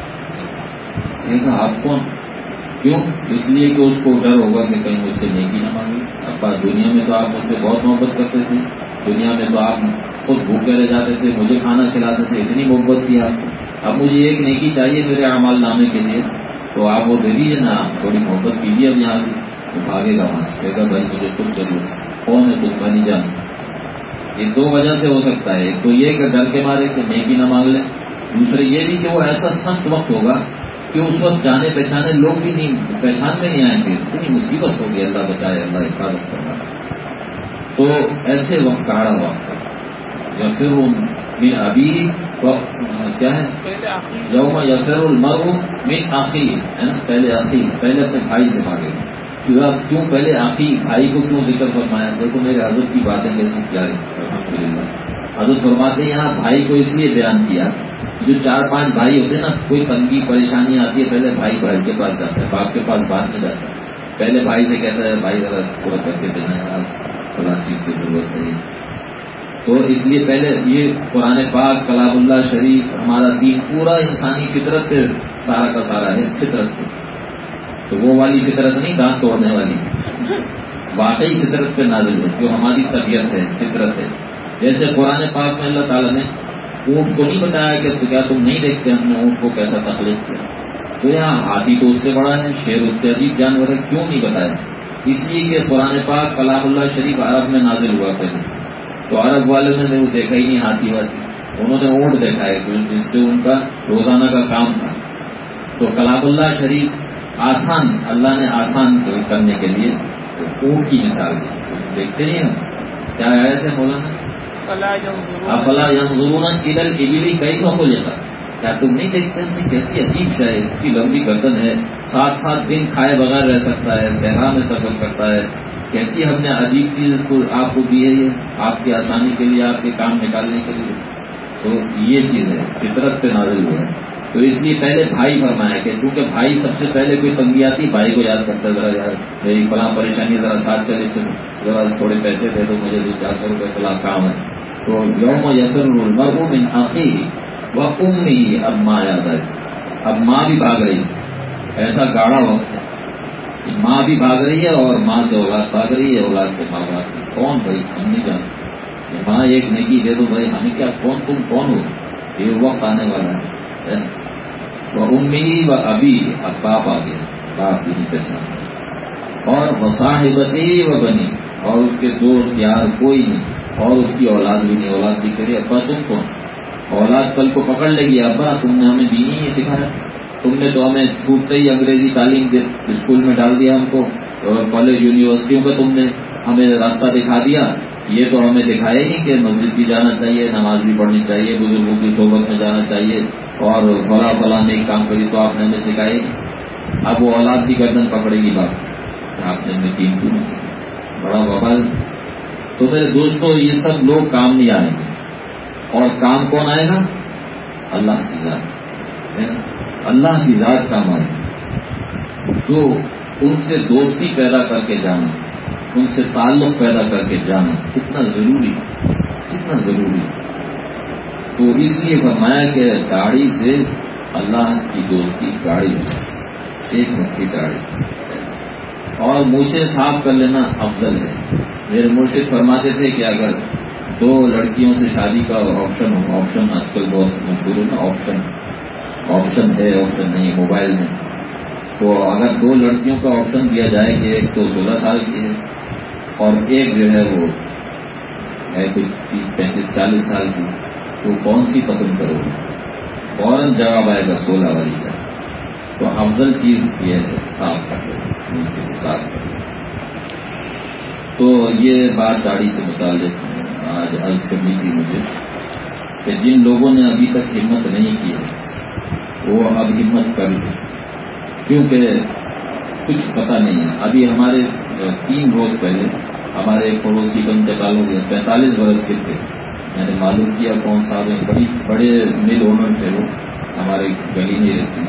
کہا آپ کون؟ کیوں؟ اس لیے کہ اس کو ڈر ہوگا کہ کہیں مجھ سے نیکی نہ مانگے. ابا دنیا میں تو آپ مجھ سے بہت محبت کرتے تھے, دنیا میں تو آپ خود بھوکے رہ جاتے تھے, مجھے کھانا کھلاتے تھے, اتنی محبت کی آپ کو. اب مجھے ایک نیکی چاہیے میرے اعمال نامے کے لیے, تو آپ وہ دے دیجیے نا, تھوڑی محبت کیجیے. اب یہاں سے تو بھاگے گا وہاں سے, کہے گا بھائی مجھے خود ضرور, کون ہے تم, میں نہیں جانتا. یہ دو وجہ سے ہو سکتا ہے. ایک تو یہ کہ ڈر کے مارے کہ نیکی نہ مانگ لیں, دوسرے یہ بھی کہ وہ ایسا سخت وقت ہوگا کہ اس وقت جانے پہچانے لوگ بھی نہیں, پہچان میں نہیں آئیں گے. اتنی مصیبت ہوگی, اللہ بچائے, اللہ حفاظت کرنا. تو ایسے وقت کاڑا وقت ہے. یا پھر وہ من ابی کیا ہے, یوم یفر المرء من اخی, ہے نا, پہلے اخی, پہلے اپنے بھائی سے بھاگے. کیوں پہلے آخی بھائی کو کیوں ذکر فرمایا؟ دیکھو میرے حضرت کی باتیں کیسی پیاری, الحمدللہ. حضرت فرماتے ہیں یہاں بھائی کو اس لیے بیان کیا, جو 4-5 بھائی ہوتے ہیں نا, کوئی تنگی پریشانی آتی ہے پہلے بھائی کے پاس جاتا ہے, باپ کے پاس بعد میں جاتا ہے. پہلے بھائی سے کہتا ہے بھائی ذرا تھوڑا پیسے دینا ہے, فلاں چیز کی ضرورت ہے. تو اس لیے پہلے یہ قرآن پاک, کلام اللہ شریف, ہمارا دین پورا انسانی فطرت پہ سارا کا سارا ہے, فطرت پہ. تو وہ والی فطرت نہیں دانت توڑنے والی, واقعی فطرت پہ نازل ہے, جو ہماری طبیعت ہے, فطرت ہے. جیسے قرآن پاک میں اللہ تعالیٰ نے اونٹ کو نہیں بتایا کہ کیا تم نہیں دیکھتے ہم نے اونٹ کو کیسا تخلیق کیا, تو یہاں ہاتھی تو اس سے بڑا ہے, شیر اس سے عجیب جانور ہے, کیوں نہیں بتایا؟ اس لیے کہ قرآن پاک کلام اللہ شریف عرب میں نازل ہوا پہلے, تو عرب والوں نے وہ دیکھا ہی نہیں ہاتھی واتی, انہوں نے اونٹ دیکھا ہے جس سے ان کا روزانہ کا کام تھا. تو کلام اللہ شریف آسان, اللہ نے آسان کرنے کے لیے اونٹ کی مثال دی. دیکھتے نہیں ہم کیا آئے تھے مولانا, افلا ينظرون الى الابل کیف خلقت, کیا تم نہیں دیکھتے ہم نے کیسی عجیب شے ہے, اس کی لمبی گردن ہے, 7 دن کھائے بغیر رہ سکتا ہے, صحرا میں سفر کرتا ہے, کیسی ہم نے عجیب چیز آپ کو دی ہے, یہ آپ کی آسانی کے لیے, آپ کے کام نکالنے کے لیے. تو یہ چیز ہے, فطرت پہ نازل ہوا ہے. تو اس لیے پہلے بھائی فرمایا کہ کیونکہ بھائی سب سے پہلے کوئی تنگی آتی بھائی کو یاد کرتا ہے, ذرا یار میری فلاں پریشانی, ذرا ساتھ چلے, ذرا تھوڑے پیسے دے دو مجھے, 200-400 روپئے فلاں کام ہے. تو یوم یفر المرء من اخیہ وامہ, اب ماں یاد آئی, اب ماں بھی بھاگ رہی, ایسا گاڑا وقت ہے, ماں بھی بھاگ رہی ہے اور ماں سے اولاد بھاگ رہی ہے, اولاد سے ماں بھاگ رہی ہے. کون بھائی, ہم نہیں جانتے. ماں ایک نیکی دے دو بھائی, ہمیں کیا, کون تم کون ہو, یہ وقت آنے والا ہے. وہ امی و ابی، اب باپ آ گیا، باپ بھی نہیں پہچانا، اور وصاحبتی و بنی، اور اس کے دوست یار کوئی نہیں، اور اس کی اولاد بھی نہیں. اولاد بھی کرے ابا تم کون؟ اولاد کل کو پکڑ لے گی، ابا تم نے ہمیں دین ہی نہیں سکھایا، تم نے تو ہمیں چھوٹتے ہی انگریزی تعلیم اسکول میں ڈال دیا ہم کو، اور کالج یونیورسٹیوں کا تم نے ہمیں راستہ دکھا دیا، یہ تو ہمیں دکھایا ہی نہیں کہ مسجد بھی جانا چاہیے، نماز بھی پڑھنی چاہیے، بزرگوں کی صحبت میں جانا چاہیے، اور فلاں نے ایک کام کری تو آپ نے ہمیں سکھائی. اب وہ اولاد بھی گردن پکڑے گی بات کہ آپ نے ہمیں دین کیوں نہیں سکھایا، بڑا وبال. تو میرے دوستوں یہ سب لوگ کام نہیں آئیں گے، اور کام کون آئے گا؟ اللہ کی ذات. اللہ کی ذات کام آئے گی. تو ان سے دوستی پیدا کر کے جانا، ان سے تعلق پیدا کر کے جانا کتنا ضروری، کتنا ضروری. تو اس لیے فرمایا کہ داڑھی سے اللہ کی دوستی گاڑی ہے، ایک مٹھی داڑھی، اور مونچھیں صاف کر لینا افضل ہے. میرے مرشد فرماتے تھے کہ اگر دو لڑکیوں سے شادی کا آپشن ہو، آپشن آج کل بہت مشہور ہے نا، آپشن ہے، آپشن نہیں ہے موبائل میں، تو اگر دو لڑکیوں کا آپشن دیا جائے کہ ایک تو 16 سال کی ہے اور ایک جو ہے وہ ہے کوئی 30 35 40 سال کی، تو کون سی پسند کرو گے؟ فوراً جواب آئے گا 16 والی سے. تو افضل چیز یہ ہے صاف کر لو. تو یہ بات داڑھی سے متعلق آج عرض کرنی تھی مجھے کہ جن لوگوں نے ابھی تک ہمت نہیں کی ہے وہ اب ہمت کر لیں، کیونکہ کچھ پتہ نہیں ہے. ابھی ہمارے 3 روز پہلے ہمارے ایک پڑوسی کا انتقال ہو گیا، 45 برس کے تھے. میں نے معلوم کیا کون صاحب ہیں، بڑے مل اونر تھے، وہ ہمارے گلی میں رہتے،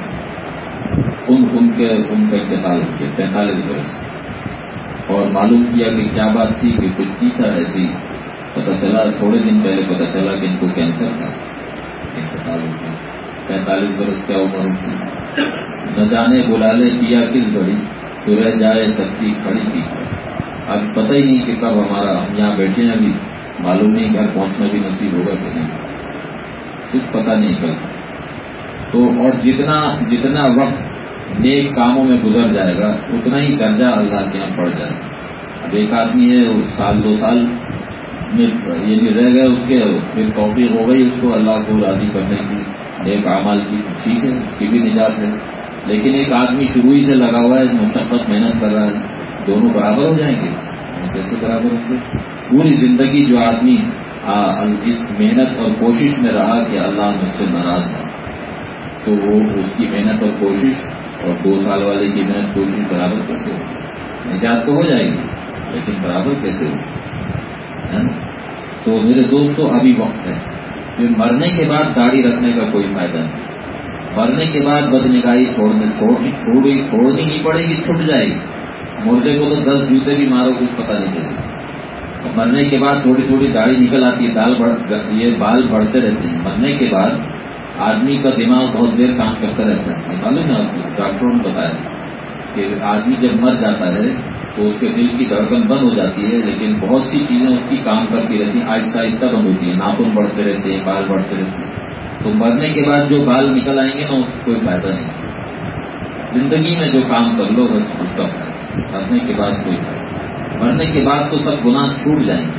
ان کا انتقال ہو گیا 45 برس. اور معلوم کیا کہ کیا بات تھی کہ کچھ نہیں تھا، ایسے ہی پتہ چلا، تھوڑے دن پہلے پتہ چلا کہ ان کو کینسر تھا، انتقال ہو گیا. 45 برس کیا عمر ہوتی، نہ جانے بلا لے پیا کس گھڑی، تو رہ جائے سبزی کھڑی کی. اب پتہ ہی نہیں کہ کب ہم یہاں بیٹھے ہیں، ابھی معلوم نہیں گھر پہنچنا بھی نصیب ہوگا کہ نہیں، کچھ پتہ نہیں کرتا. تو اور جتنا وقت نیک کاموں میں گزر جائے گا اتنا ہی درجہ اللہ کے یہاں بڑھ جائے گا. اب ایک آدمی ہے سال 2 سال میں یہ بھی رہ گئے، اس کے پھر توفیق ہو گئی اس کو اللہ کو راضی کرنے کی، نیک اعمال کی، ٹھیک ہے اس کی بھی نجات ہے. لیکن ایک آدمی شروع ہی سے لگا ہوا ہے، مشقت محنت کر رہا ہے، دونوں برابر ہو جائیں گے؟ کیسے برابر ہوں گے؟ پوری زندگی جو آدمی اس محنت اور کوشش میں رہا کہ اللہ مجھ سے ناراض نہ، تو وہ اس کی محنت اور کوشش اور 2 سال والے کی محنت کوشش برابر کیسے ہو؟ نجات تو ہو جائے گی لیکن برابر کیسے ہو؟ تو میرے دوستو ابھی وقت ہے. پھر مرنے کے بعد داڑھی رکھنے کا کوئی فائدہ نہیں. مرنے کے بعد بدنگاہی چھوڑنی ہی پڑے گی، چھٹ جائے گی. مردے کو تو 10 جوتے بھی مارو کچھ پتہ نہیں چلے گا. مرنے کے بعد تھوڑی تھوڑی داڑھی نکل آتی ہے، یہ بال بڑھتے رہتے ہیں. مرنے کے بعد آدمی کا دماغ بہت دیر کام کرتا رہتا ہے. معلوم ہے آپ کو، ڈاکٹروں نے بتایا کہ آدمی جب مر جاتا ہے تو اس کے دل کی دھڑکن بند ہو جاتی ہے، لیکن بہت سی چیزیں اس کی کام کرتی رہتی ہیں، آہستہ آہستہ بند ہوتی ہیں. ناخن بڑھتے رہتے ہیں، بال بڑھتے رہتے ہیں. تو مرنے کے بعد جو بال نکل آئیں گے نا اس کو کوئی فائدہ نہیں. زندگی میں جو کام کر لو بس اس کا فائدہ، مرنے کے بعد کوئی فائدہ. مرنے کے بعد تو سب گناہ چھوٹ جائیں گے.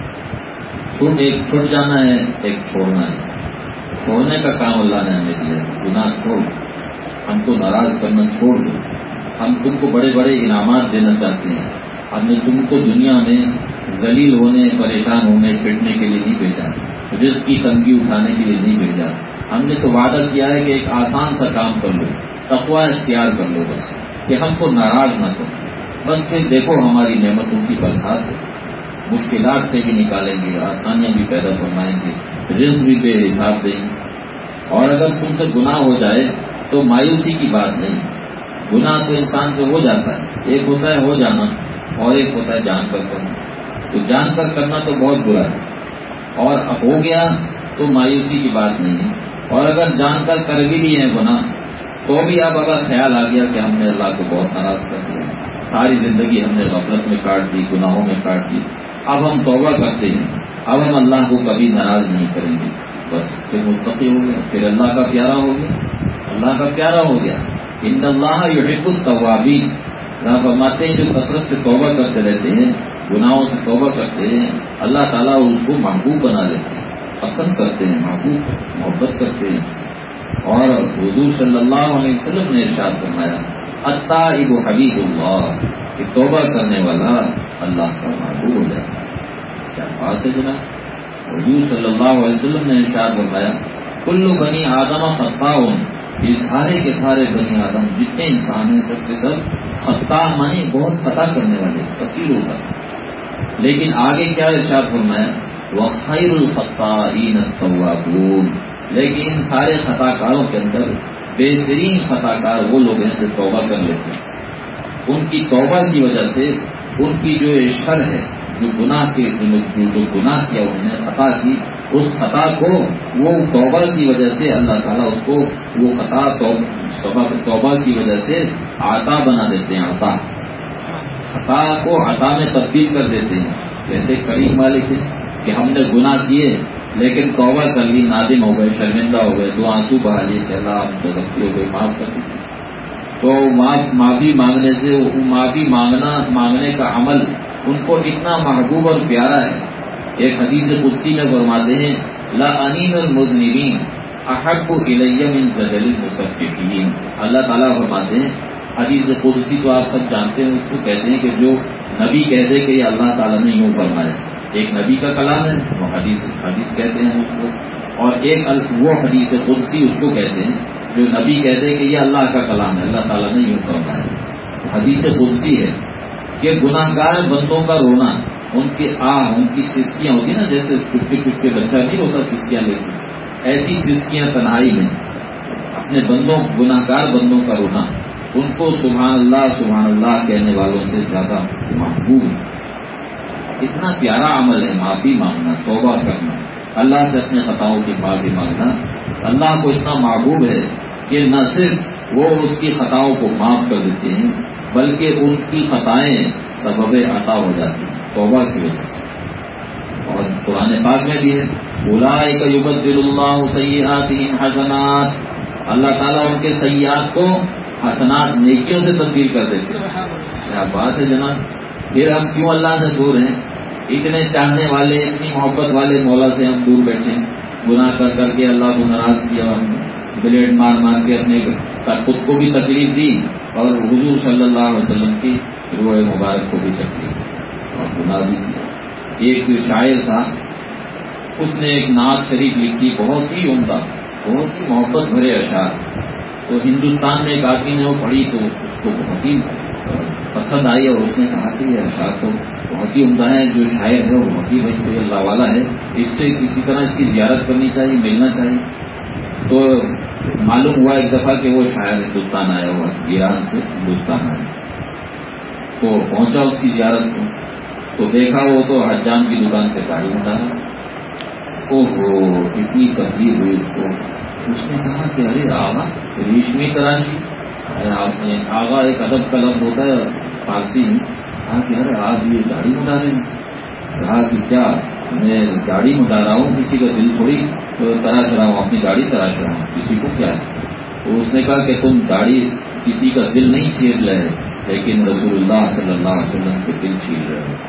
ایک چھوٹ جانا ہے، ایک چھوڑنا ہے. چھوڑنے کا کام اللہ نے ہمیں دیا ہے. گناہ چھوڑ، ہم کو ناراض کرنا چھوڑ دو. ہم تم کو بڑے بڑے انعامات دینا چاہتے ہیں. ہم نے تم کو دنیا میں ذلیل ہونے، پریشان ہونے، پٹنے کے لیے نہیں بھیجا، رزق کی تنگی اٹھانے کے لیے نہیں بھیجا. ہم نے تو وعدہ کیا ہے کہ ایک آسان سا کام کر لو، تقویٰ اختیار کر لو، بس کہ ہم کو ناراض نہ کرو. بس پھر دیکھو ہماری نعمتوں کی برسات، مشکلات سے بھی نکالیں گے، آسانیاں بھی پیدا فرمائیں گے، رزق بھی بے حساب دیں گے. اور اگر تم سے گناہ ہو جائے تو مایوسی کی بات نہیں. گناہ تو انسان سے ہو جاتا ہے، ایک ہوتا ہے ہو جانا اور ایک ہوتا ہے جان کر کرنا. تو جان کر کرنا تو بہت برا ہے، اور اب ہو گیا تو مایوسی کی بات نہیں ہے. اور اگر جان کر بھی لیے ہیں گناہ تو بھی اب اگر خیال آ گیا کہ ہم نے اللہ کو بہت ناراض کر دیا، ساری زندگی ہم نے غفلت میں کاٹ دی، گناہوں میں کاٹ دی، اب ہم توبہ کرتے ہیں، اب ہم اللہ کو کبھی ناراض نہیں کریں گے. بس پھر متقی ہو گئے، پھر اللہ کا پیارا ہو گیا. اللہ کا پیارا ہو گیا. ان اللہ یحب التوابین، اللہ فرماتے ہیں جو کثرت سے توبہ کرتے رہتے ہیں، گناہوں سے توبہ کرتے ہیں، اللہ تعالیٰ ان کو محبوب بنا لیتے ہیں، پسند کرتے ہیں، محبت کرتے ہیں. اور حضور صلی اللہ علیہ وسلم نے ارشاد فرمایا التائب حبیب اللہ، کہ توبہ کرنے والا اللہ کا محبوب ہو جاتا ہے. کیا بات ہے جناب. حضور صلی اللہ علیہ وسلم نے ارشاد فرمایا کل بنی آدم خطاؤن، یہ سارے کے سارے بنی آدم جتنے انسان ہیں سب کے سب خطا، مانی بہت خطا کرنے والے، کثیر ہو سکتے. لیکن آگے کیا ارشاد فرمایا وخیر الخطائین التوابون، لیکن ان سارے خطا کاروں کے اندر بہترین خطا کار وہ لوگ ہیں جو توبہ کر لیتے ہیں. ان کی توبہ کی وجہ سے ان کی جو شر ہے، جو گناہ کیا انہوں نے خطا کی، اس خطا کو وہ توبہ کی وجہ سے اللہ تعالیٰ اس کو وہ خطا توبہ کی وجہ سے عطا بنا دیتے ہیں. خطا کو عطا میں تبدیل کر دیتے ہیں. جیسے کریم مالک ہے کہ ہم نے گناہ کیے لیکن توبہ کر لی، نادم ہو گئے، شرمندہ ہو گئے، 2 آنسو بہا لیے کہ اللہ ہم سے غلطی ہو گئی، معاف کر دیجیے. تو معافی مانگنے سے معافی مانگنے کا عمل ان کو اتنا محبوب اور پیارا ہے. ایک حدیث قدسی میں فرماتے ہیں لا انین المذنبین احب الی من زجل المصففین. اللہ تعالیٰ فرماتے ہیں، حدیث قدسی تو آپ سب جانتے ہیں، اس کو کہتے ہیں کہ جو نبی کہتے کہ یہ اللہ تعالیٰ نے یوں فرمایا. ایک نبی کا کلام ہے وہ حدیث کہتے ہیں اس کو، اور ایک وہ حدیث قدسی اس کو کہتے ہیں جو نبی کہتے ہیں کہ یہ اللہ کا کلام ہے، اللہ تعالیٰ نے یوں فرمایا. حدیث قدسی ہے کہ گناہ گار بندوں کا رونا، ان کی سسکیاں ہوتی نا، جیسے چپکے بچہ نہیں ہوتا سسکیاں لیتے، ایسی سسکیاں تنہائی میں اپنے گناہ گار بندوں کا رونا، ان کو سبحان اللہ کہنے والوں سے زیادہ محبوب ہے. اتنا پیارا عمل ہے معافی مانگنا، توبہ کرنا، اللہ سے اپنے خطاؤں کی معافی مانگنا. اللہ کو اتنا محبوب ہے کہ نہ صرف وہ اس کی خطاؤں کو معاف کر دیتے ہیں بلکہ ان کی خطائیں سبب عطا ہو جاتی ہیں توبہ کی وجہ سے. اور قرآن پاک میں بھی ہے اولئک یبدل اللہ سیئاتہم حسنات، اللہ تعالیٰ ان کے سیئات کو حسنات، نیکیوں سے تبدیل کر دیتے ہیں. کیا بات ہے جناب. پھر ہم کیوں اللہ سے دور ہیں؟ اتنے چاہنے والے، اتنی محبت والے مولا سے ہم دور بیٹھے، گناہ کر کے اللہ کو ناراض کیا، بلیڈ مار کے اپنے خود کو بھی تکلیف دی اور حضور صلی اللہ علیہ وسلم کی روح مبارک کو بھی تکلیف دی اور گناہ بھی کیا. ایک شاعر تھا، اس نے ایک نعت شریف لکھی، بہت ہی عمدہ، بہت ہی محبت بھرے اشعار. تو ہندوستان میں ایک آدمی نے وہ پڑھی تو اس کو بہت ہی پسند آئی اور اس نے کہا کہ یہ اشعار تو بہت ہی عمدہ ہے، جو شاعر ہے وہ بہت ہی کوئی اللہ والا ہے، اس سے کسی طرح اس کی زیارت کرنی چاہیے، ملنا چاہیے. تو معلوم ہوا ایک دفعہ کہ وہ شاعر ہندوستان آیا ہوا، ایران سے ہندوستان آیا. تو پہنچا اس کی زیارت کو، تو دیکھا وہ تو حجام کی دکان پہ گاڑی میں ڈالا. اوہو اتنی تکلیف ہوئی اس کو. اس نے کہا کہ ارے آغا ریشمی تراشی، آپ نے آغا ایک ادب کا لفظ ہوتا ہے فارسی میں. کہا کہ ارے آپ یہ گاڑی میں ڈالیں. کہا کہ کیا میں گاڑی میں ڈال رہا ہوں، کسی کا دل تھوڑی تراش رہا ہوں، اپنی گاڑی تراش رہا ہوں، کسی کو کیا ہے. تو اس نے کہا کہ تم گاڑی کسی کا دل نہیں چھین رہے لیکن رسول اللہ صلی اللہ علیہ وسلم کے دل چھین رہے ہو.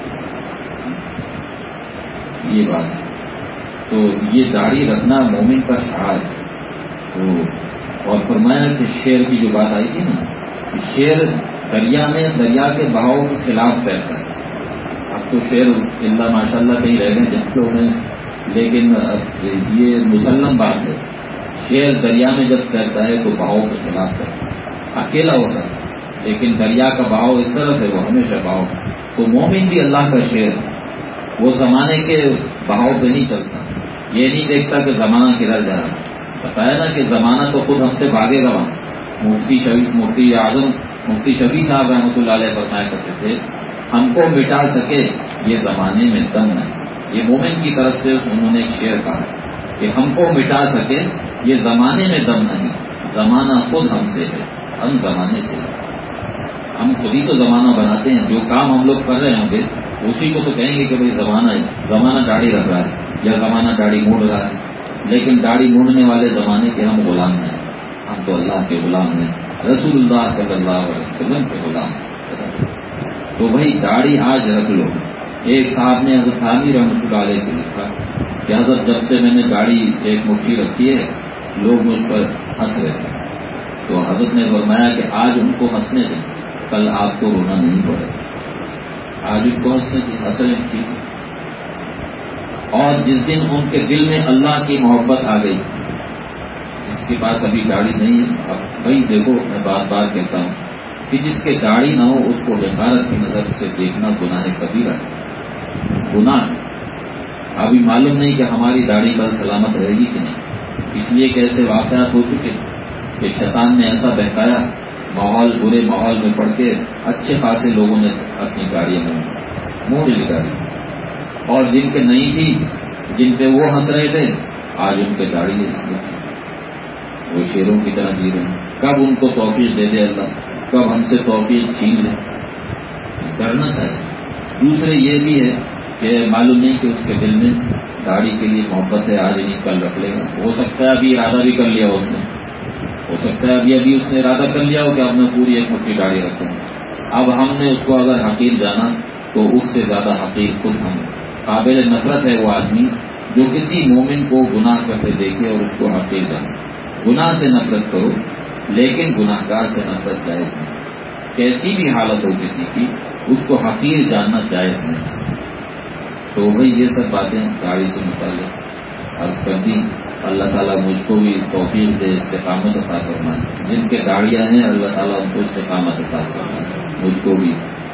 یہ بات ہے. تو یہ داڑھی رکھنا مومن کا شعار ہے. تو اور فرمایا کہ شیر کی جو بات آئی تھی نا، شیر دریا کے بہاؤ کے خلاف تیرتا ہے. اب تو شیر اللہ ماشاء اللہ کہیں رہ گئے جب لوگ ہیں، لیکن یہ مسلم بات ہے. شیر دریا میں جب تیرتا ہے تو بہاؤ کے خلاف تیرتا ہے، اکیلا ہوتا ہے، لیکن دریا کا بہاؤ اس طرف ہے، وہ ہمیشہ بہاؤ. تو مومن بھی اللہ کا شیر ہے، وہ زمانے کے بہاؤ پہ نہیں چلتا، یہ نہیں دیکھتا کہ زمانہ کدھر جا رہا ہے. بتایا نا کہ زمانہ تو خود ہم سے بھاگے گا. مفتی اعظم مفتی شفیع صاحب رحمۃ اللہ علیہ فرمایا کرتے تھے ہم کو مٹا سکے یہ زمانے میں دم نہیں. یہ مومن کی طرف سے انہوں نے ایک شعر کہا کہ ہم کو مٹا سکے یہ زمانے میں دم نہیں، زمانہ خود ہم سے ہے، ہم زمانے سے ہے. ہم خود ہی تو زمانہ بناتے ہیں. جو کام ہم لوگ کر رہے ہوں گے اسی کو تو کہیں گے کہ بھائی زمانہ داڑھی رکھ رہا ہے یا زمانہ داڑھی موڑ رہا ہے. لیکن داڑھی موڑنے والے زمانے کے ہم غلام ہیں. ہم تو اللہ کے غلام ہیں، رسول اللہ صلی اللہ علیہ وسلم کے غلام ہیں۔ تو بھائی داڑھی آج رکھ لو۔ ایک صاحب نے حضرت تھانوی رحمۃ اللہ علیہ کو لکھا کہ حضرت جب سے میں نے داڑھی ایک مٹھی رکھی ہے لوگ مجھ پر ہنس رہے ہیں، تو حضرت نے فرمایا کہ آج ان کو ہنسنے دیں، کل آپ کو رونا نہیں پڑے، آج ان کو ہنسنے دیں، اصل ٹھیک۔ اور جس دن ان کے دل میں اللہ کی محبت آ گئی، جس کے پاس ابھی داڑھی نہیں ہے، اب بھائی دیکھو میں بار بار کہتا ہوں کہ جس کے داڑھی نہ ہو اس کو حقارت کی نظر سے دیکھنا گناہ کبیرہ ہے، گناہ۔ ابھی معلوم نہیں کہ ہماری داڑھی کل سلامت رہے گی کہ نہیں، اس لیے کہ ایسے واقعات ہو چکے کہ شیطان نے ایسا بہکایا، ماحول برے ماحول میں پڑ کے اچھے خاصے لوگوں نے اپنی گاڑیاں موڑ لی گاڑی، اور جن کے نہیں تھی، جن پہ وہ ہنس رہے تھے، آج ان پہ داڑھی نہیں، وہ شیروں کی طرح جی رہے ہیں۔ کب ان کو توفیق دے دے اللہ، کب ہم سے توفیق چھین لے۔ ڈرنا چاہیے۔ دوسرے یہ بھی ہے کہ معلوم نہیں کہ اس کے دل میں داڑھی کے لیے محبت ہے، آج نہیں کل رکھ لے گا، ہو سکتا ہے ابھی ارادہ بھی کر لیا اس نے، ہو سکتا ہے ابھی اس نے ارادہ کر لیا ہو کہ اب میں پوری ایک مٹھی داڑھی رکھوں۔ اب ہم نے اس کو اگر حقیر جانا تو اس سے زیادہ حقیر خود ہم۔ قابل نفرت ہے وہ آدمی جو کسی مومن کو گناہ کرتے دیکھے اور اس کو حقیر جانے۔ گناہ سے نفرت کرو لیکن گناہ گار سے نفرت جائز نہیں، کیسی بھی حالت ہو کسی کی، اس کو حقیر جاننا جائز نہیں۔ تو بھائی یہ سب باتیں داڑھی سے متعلق عرض کر دی۔ اللہ تعالیٰ مجھ کو بھی توفیق دے، استقامت عطا فرمائے۔ جن کے داڑیاں ہیں اللہ تعالیٰ ان کو استقامت عطا فرمائے، مجھ کو بھی،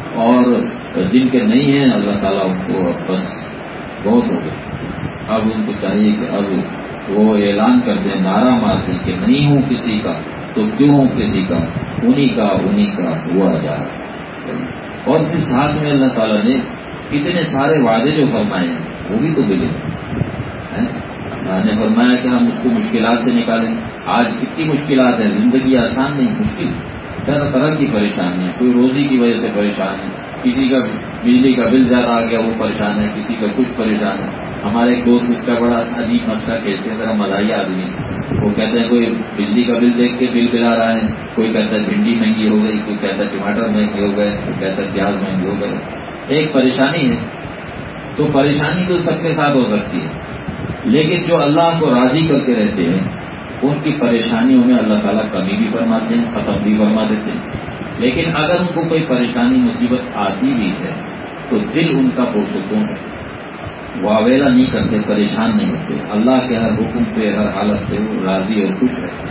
اور جن کے نہیں ہیں اللہ تعالیٰ ان کو بس بہت ہو گئے۔ اب ان کو چاہیے کہ اب وہ اعلان کر دیں، نعرہ مار دیں کہ نہیں ہوں کسی کا تو کیوں ہوں کسی کا، انہی کا ہوا جا رہا۔ اور پھر ساتھ میں اللہ تعالیٰ نے اتنے سارے وعدے جو فرمائے ہیں وہ بھی تو ملے ہیں۔ اللہ نے فرمایا کہ ہم اس کو مشکلات سے نکالیں۔ آج کتنی مشکلات ہیں، زندگی آسان نہیں، مشکل، طرح طرح کی پریشانی ہے۔ کوئی روزی کی وجہ سے پریشان ہے، کسی کا بجلی کا بل زیادہ آ گیا وہ پریشان ہے، کسی کا کچھ پریشان ہے۔ ہمارے ایک دوست اس کا بڑا عجیب نقشہ کھینچتے ہیں، ذرا مزاحیہ آدمی، وہ کہتے ہیں کوئی بجلی کا بل دیکھ کے بل بلا رہا ہے، کوئی کہتا ہے بھنڈی مہنگی ہو گئی، کوئی کہتا ہے ٹماٹر مہنگے ہو گئے، کوئی کہتا ہے پیاز مہنگے ہو گئے۔ ایک پریشانی ہے، تو پریشانی تو سب کے ساتھ ہو سکتی ہے، لیکن جو اللہ کو راضی کرتے رہتے ہیں ان کی پریشانیوں میں اللہ تعالیٰ کمی بھی فرماتے ہیں، ختم بھی فرما دیتے ہیں۔ لیکن اگر ان کو کوئی پریشانی مصیبت آتی بھی ہے تو دل ان کا پرسکون ہے، واویلا نہیں کرتے، پریشان نہیں ہوتے، اللہ کے ہر حکم پہ ہر حالت پہ وہ راضی اور خوش رہتے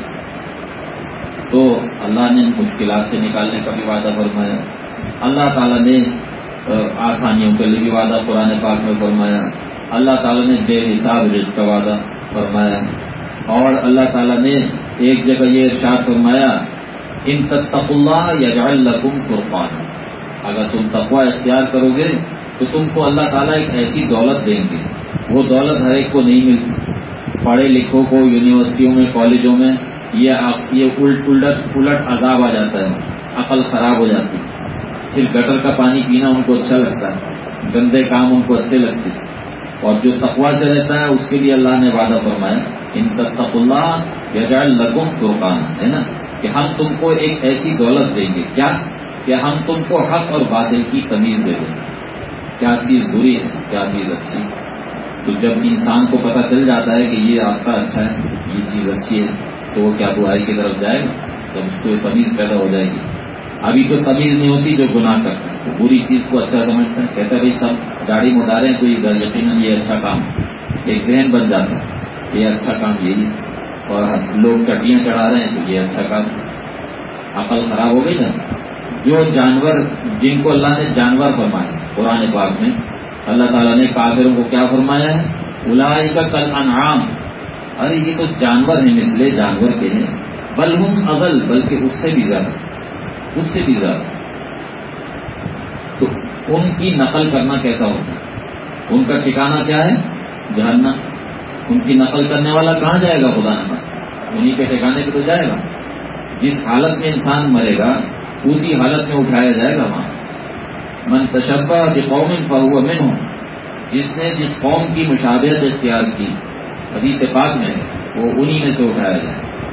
ہیں۔ تو اللہ نے مشکلات سے نکالنے کا بھی وعدہ فرمایا، اللہ تعالیٰ نے آسانیوں کے لیے بھی وعدہ قرآن پاک میں فرمایا، اللہ تعالیٰ نے بے حساب رزق کا وعدہ فرمایا، اور اللہ تعالیٰ نے ایک جگہ یہ ارشاد فرمایا ان تتقوا اللہ یجعل لکم فرقانا، اگر تم تقوی اختیار کرو گے تو تم کو اللہ تعالیٰ ایک ایسی دولت دیں گے، وہ دولت ہر ایک کو نہیں ملتی۔ پڑھے لکھوں کو یونیورسٹیوں میں کالجوں میں یہ الٹ عذاب آ جاتا ہے، عقل خراب ہو جاتی ہے، صرف گٹر کا پانی پینا ان کو اچھا لگتا ہے، گندے کام ان کو اچھے لگتے ہیں۔ اور جو تقویٰ سے رہتا ہے اس کے لیے اللہ نے وعدہ فرمایا ان تتقوا اللہ یجعل لکم فرقانا، ہے نا، کہ ہم تم کو ایک ایسی دولت دیں گے، کیا کہ ہم تم کو حق اور باطل کی تمیز دے دیں گے، کیا چیز بری ہے کیا چیز اچھی ہے۔ تو جب انسان کو پتہ چل جاتا ہے کہ یہ راستہ اچھا ہے، یہ چیز اچھی ہے، تو وہ کیا برائی کی طرف جائے گا، جب اس کو یہ تمیز پیدا ہو جائے گی۔ ابھی تو تمیز نہیں ہوتی، جو گناہ کرتا ہے وہ بری چیز کو اچھا سمجھتا ہے، کہتا ہے بھائی سب گاڑی مدارے ہیں تو یہ یقیناً یہ اچھا کام ہے، ایک ذہن بن جاتا ہے یہ اچھا کام یہی ہے، اور لوگ چٹیاں چڑھا رہے ہیں تو یہ اچھا کام ہے۔ عقل خراب ہو گئی نا۔ جو جانور جن کو اللہ نے جانور فرمایا قرآن پاک میں، اللہ تعالیٰ نے کافروں کو کیا فرمایا ہے، اولئک کالانعام، ارے یہ تو جانور ہیں، مثل جانور کے ہیں، بل ہم اضل، بلکہ اس سے بھی زیادہ، اس سے بھی زیادہ۔ تو ان کی نقل کرنا کیسا ہوتا ہے، ان کا ٹھکانہ کیا ہے، جہنم۔ ان کی نقل کرنے والا کہاں جائے گا، خدا نہ خاصہ انہی کے ٹھکانے پہ تو جائے گا۔ جس حالت میں انسان مرے گا اسی حالت میں اٹھایا جائے گا وہاں۔ من تشبہ بقوم فہو منہم، جس نے جس قوم کی مشابہت اختیار کی، حدیث پاک میں وہ انہی میں سے اٹھایا جائے۔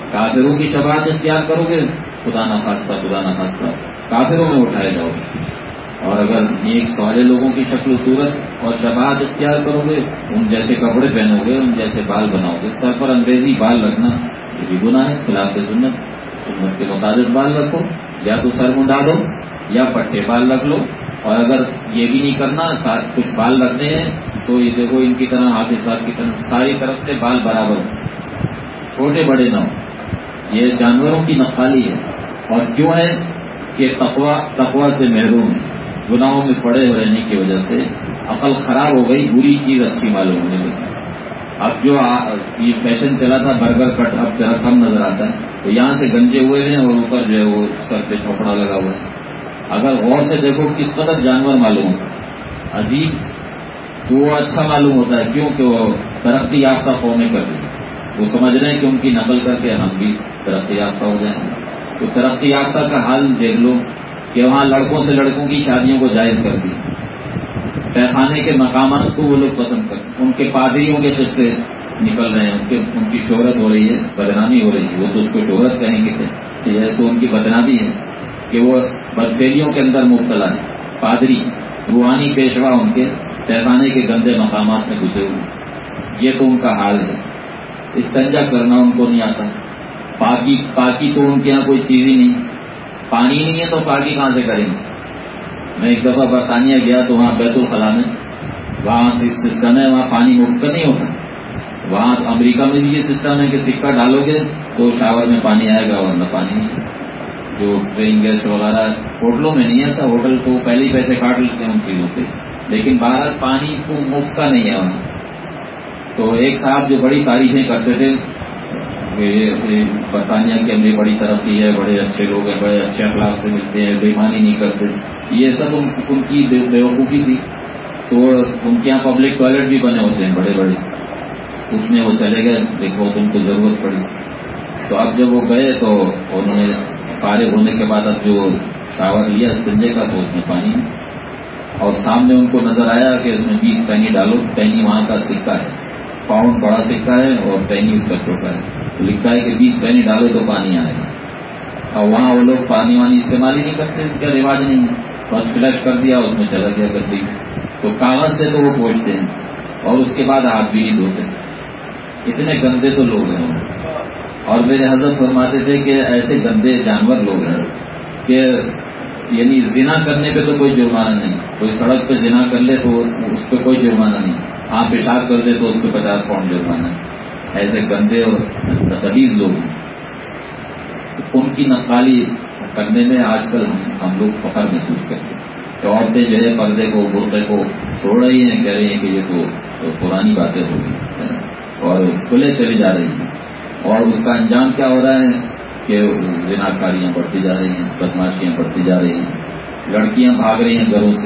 کافروں کی شفاعت اختیار کرو گے خدا نخواستہ کافروں میں اٹھائے جاؤ گے، اور اگر نیک صالح لوگوں کی شکل و صورت اور شفاعت اختیار کرو گے، ان جیسے کپڑے پہنو گے، ان جیسے بال بناؤ گے، سر پر انگریزی بال رکھنا یہ بھی گناہ ہے، خلاف سنت کے مطابق بال رکھو، یا تو سر منڈا دو یا پٹے بال رکھ لو، اور اگر یہ بھی نہیں کرنا کچھ بال رکھنے ہیں تو یہ دیکھو ان کی طرح حافظ صاحب کی طرح ساری طرف سے بال برابر ہو، چھوٹے بڑے نہ ہو، یہ جانوروں کی نقالی ہے، اور کیوں ہے کہ تقوی سے محروم ہے، گناہوں میں پڑے رہنے کی وجہ سے عقل خراب ہو گئی، بری چیز اچھی معلوم ہونے لگی۔ اب جو یہ فیشن چلا تھا برگر کٹ اب ذرا کم نظر آتا ہے، تو یہاں سے گنجے ہوئے ہیں اور اوپر جو ہے وہ سر پہ کپڑا لگا ہوا ہے، اگر غور سے دیکھو کس قدر جانور معلوم ہوتا ہے، عجیب، تو وہ اچھا معلوم ہوتا ہے، کیونکہ وہ ترقی یافتہ قومیں کر رہی ہیں، وہ سمجھ رہے ہیں کہ ان کی نقل کر کے ہم بھی ترقی یافتہ ہو جائیں گے۔ تو ترقی یافتہ کا حال دیکھ لو کہ وہاں لڑکوں سے لڑکوں کی شادیوں کو جائز کر دی، تہخانے کے مقامات کو وہ لوگ پسند کرتے ہیں، ان کے پادریوں کے قصے نکل رہے ہیں، ان کی شہرت ہو رہی ہے، بدنامی ہو رہی ہے، وہ تو اس کو شہرت کہیں گے کہ یہ تو ان کی بدنامی ہے کہ وہ بدفعلیوں کے اندر مبتلا ہے، پادری روحانی پیشوا ان کے تہخانے کے گندے مقامات میں گھسے ہوئے، یہ تو ان کا حال ہے۔ استنجا کرنا ان کو نہیں آتا، پاکی تو ان کے یہاں کوئی چیز ہی نہیں، پانی نہیں ہے تو پاکی کہاں سے کریں گے؟ میں ایک دفعہ برطانیہ گیا تو وہاں بیت الخلاء میں وہاں سسٹم ہے، وہاں پانی مفت کا نہیں ہوتا، وہاں امریکہ میں بھی یہ سسٹم ہے کہ سکہ ڈالو گے تو شاور میں پانی آئے گا ورنہ پانی نہیں، جو ڈرینگ گیسٹ وغیرہ ہوٹلوں میں نہیں ایسا، ہوٹل تو پہلے ہی پیسے کاٹ لیتے ہیں ان چیزوں پہ، لیکن بہرحال پانی کو مفت کا نہیں ہے وہاں۔ تو ایک صاحب جو بڑی تعریفیں کرتے تھے برطانیہ کی امریکہ بڑی ترقی ہے، بڑے اچھے لوگ ہیں، بڑے اچھے اخلاق سے ملتے ہیں، بےمانی نہیں کرتے، یہ سب ان کی بیوقوفی تھی۔ تو ان کے یہاں پبلک ٹوائلٹ بھی بنے ہوتے ہیں بڑے بڑے، اس میں وہ چلے گئے، دیکھو تم کو ضرورت پڑی، تو اب جب وہ گئے تو انہوں نے فارغ ہونے کے بعد اب جو شاور لیا استنجے کا تو اس میں پانی، اور سامنے ان کو نظر آیا کہ اس میں 20 پینی ڈالو، پینی وہاں کا سکہ ہے، پاؤنڈ بڑا سکہ ہے اور پینی اس کا چھوٹا ہے، تو لکھا ہے کہ 20 پینی ڈالو تو پانی آئے گا، اور وہاں وہ لوگ پانی وانی استعمال ہی نہیں کرتے، ان کا رواج نہیں ہے، بس فلش کر دیا اس میں چلا گیا گندگی، تو کاغذ سے تو وہ پوچھتے ہیں اور اس کے بعد ہاتھ بھی نہیں دھوتے، اتنے گندے تو لوگ ہیں۔ اور میرے حضرت فرماتے تھے کہ ایسے گندے جانور لوگ ہیں کہ یعنی زنا کرنے پہ تو کوئی جرمانہ نہیں، کوئی سڑک پہ زنا کر لے تو اس پہ کوئی جرمانہ نہیں، آپ پیشاب کر دے تو اس پہ 50 پاؤنڈ جرمانہ ہے، ایسے گندے اور غلیظ لوگ ہیں۔ ان کی نقالی کرنے میں آج کل ہم لوگ فخر محسوس کرتے ہیں کہ عورتیں جو ہے پردے کو برقعے کو چھوڑ رہی ہیں، کہہ رہی ہیں کہ یہ تو پرانی باتیں ہو گئی اور کھلے چلی جا رہی ہیں، اور اس کا انجام کیا ہو رہا ہے کہ زناکاریاں بڑھتی جا رہی ہیں، بدماشیاں بڑھتی جا رہی ہیں، لڑکیاں بھاگ رہی ہیں گھروں سے،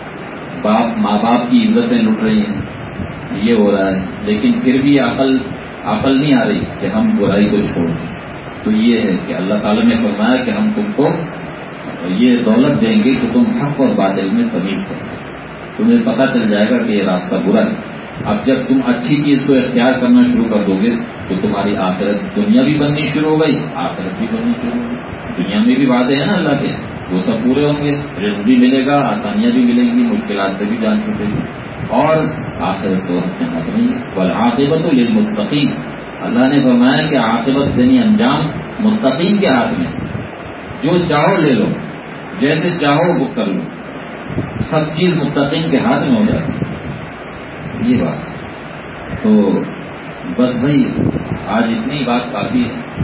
ماں باپ کی عزتیں لٹ رہی ہیں، یہ ہو رہا ہے، لیکن پھر بھی عقل نہیں آ رہی کہ ہم برائی کو چھوڑ دیں۔ تو یہ ہے کہ اللہ تعالیٰ نے فرمایا کہ ہم تم کو یہ دولت دیں گے کہ تم حق اور باطل میں تمیز کر سکو، تمہیں پتہ چل جائے گا کہ یہ راستہ برا ہے۔ اب جب تم اچھی چیز کو اختیار کرنا شروع کر دو گے تو تمہاری آخرت دنیا بھی بننی شروع ہو گئی، آخرت بھی بننی شروع ہو گئی، دنیا میں بھی وعدے ہیں نا اللہ کے، وہ سب پورے ہوں گے، رزق بھی ملے گا، آسانیاں بھی ملیں گی، مشکلات سے بھی جان چھوٹے گی، اور آخرت تو اپنے ہاتھ میں ہے، والعاقبۃ للمتقین، اللہ نے فرمایا کہ عاقبت یعنی انجام متقین کے ہاتھ میں، جو چاہو لے لو، جیسے چاہو وہ کر لو، سب چیز متقین کے ہاتھ میں ہو جاتی ہے، یہ بات۔ تو بس بھائی آج اتنی بات کافی ہے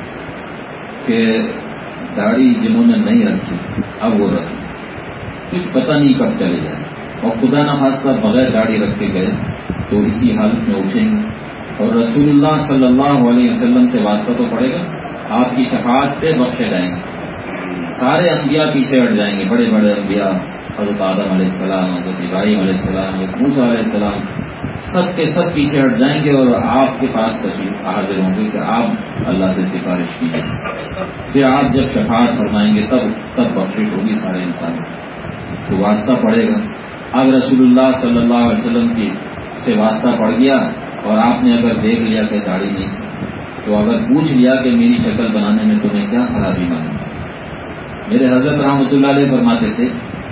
کہ داڑھی جنہوں نے نہیں رکھی اب وہ رکھی، کچھ پتہ نہیں کب چلے جائے، اور خدا نخواستہ بغیر داڑھی رکھ کے گئے تو اسی حالت میں اٹھیں گے، اور رسول اللہ صلی اللہ علیہ وسلم سے واسطہ تو پڑے گا، آپ کی شفاعت پہ بخشے جائیں گے، سارے انبیاء پیچھے ہٹ جائیں گے، بڑے بڑے انبیاء، حضرت آدم علیہ السلام، حضرت ابراہیم علیہ السلام، حضرت موسیٰ علیہ السلام، سب کے سب پیچھے ہٹ جائیں گے، اور آپ کے پاس تشریف حاضر ہوں گے کہ آپ اللہ سے سفارش کیجیے، پھر آپ جب شفاعت فرمائیں گے تب بخشش ہوگی سارے انسانوں تو واسطہ پڑے گا۔ اب رسول اللہ صلی اللہ علیہ وسلم کی سے واسطہ پڑ گیا اور آپ نے اگر دیکھ لیا کہ داڑھی نہیں تو اگر پوچھ لیا کہ میری شکل بنانے میں تمہیں کیا خرابی معلوم؟ میرے حضرت رحمۃ اللہ علیہ فرماتے تھے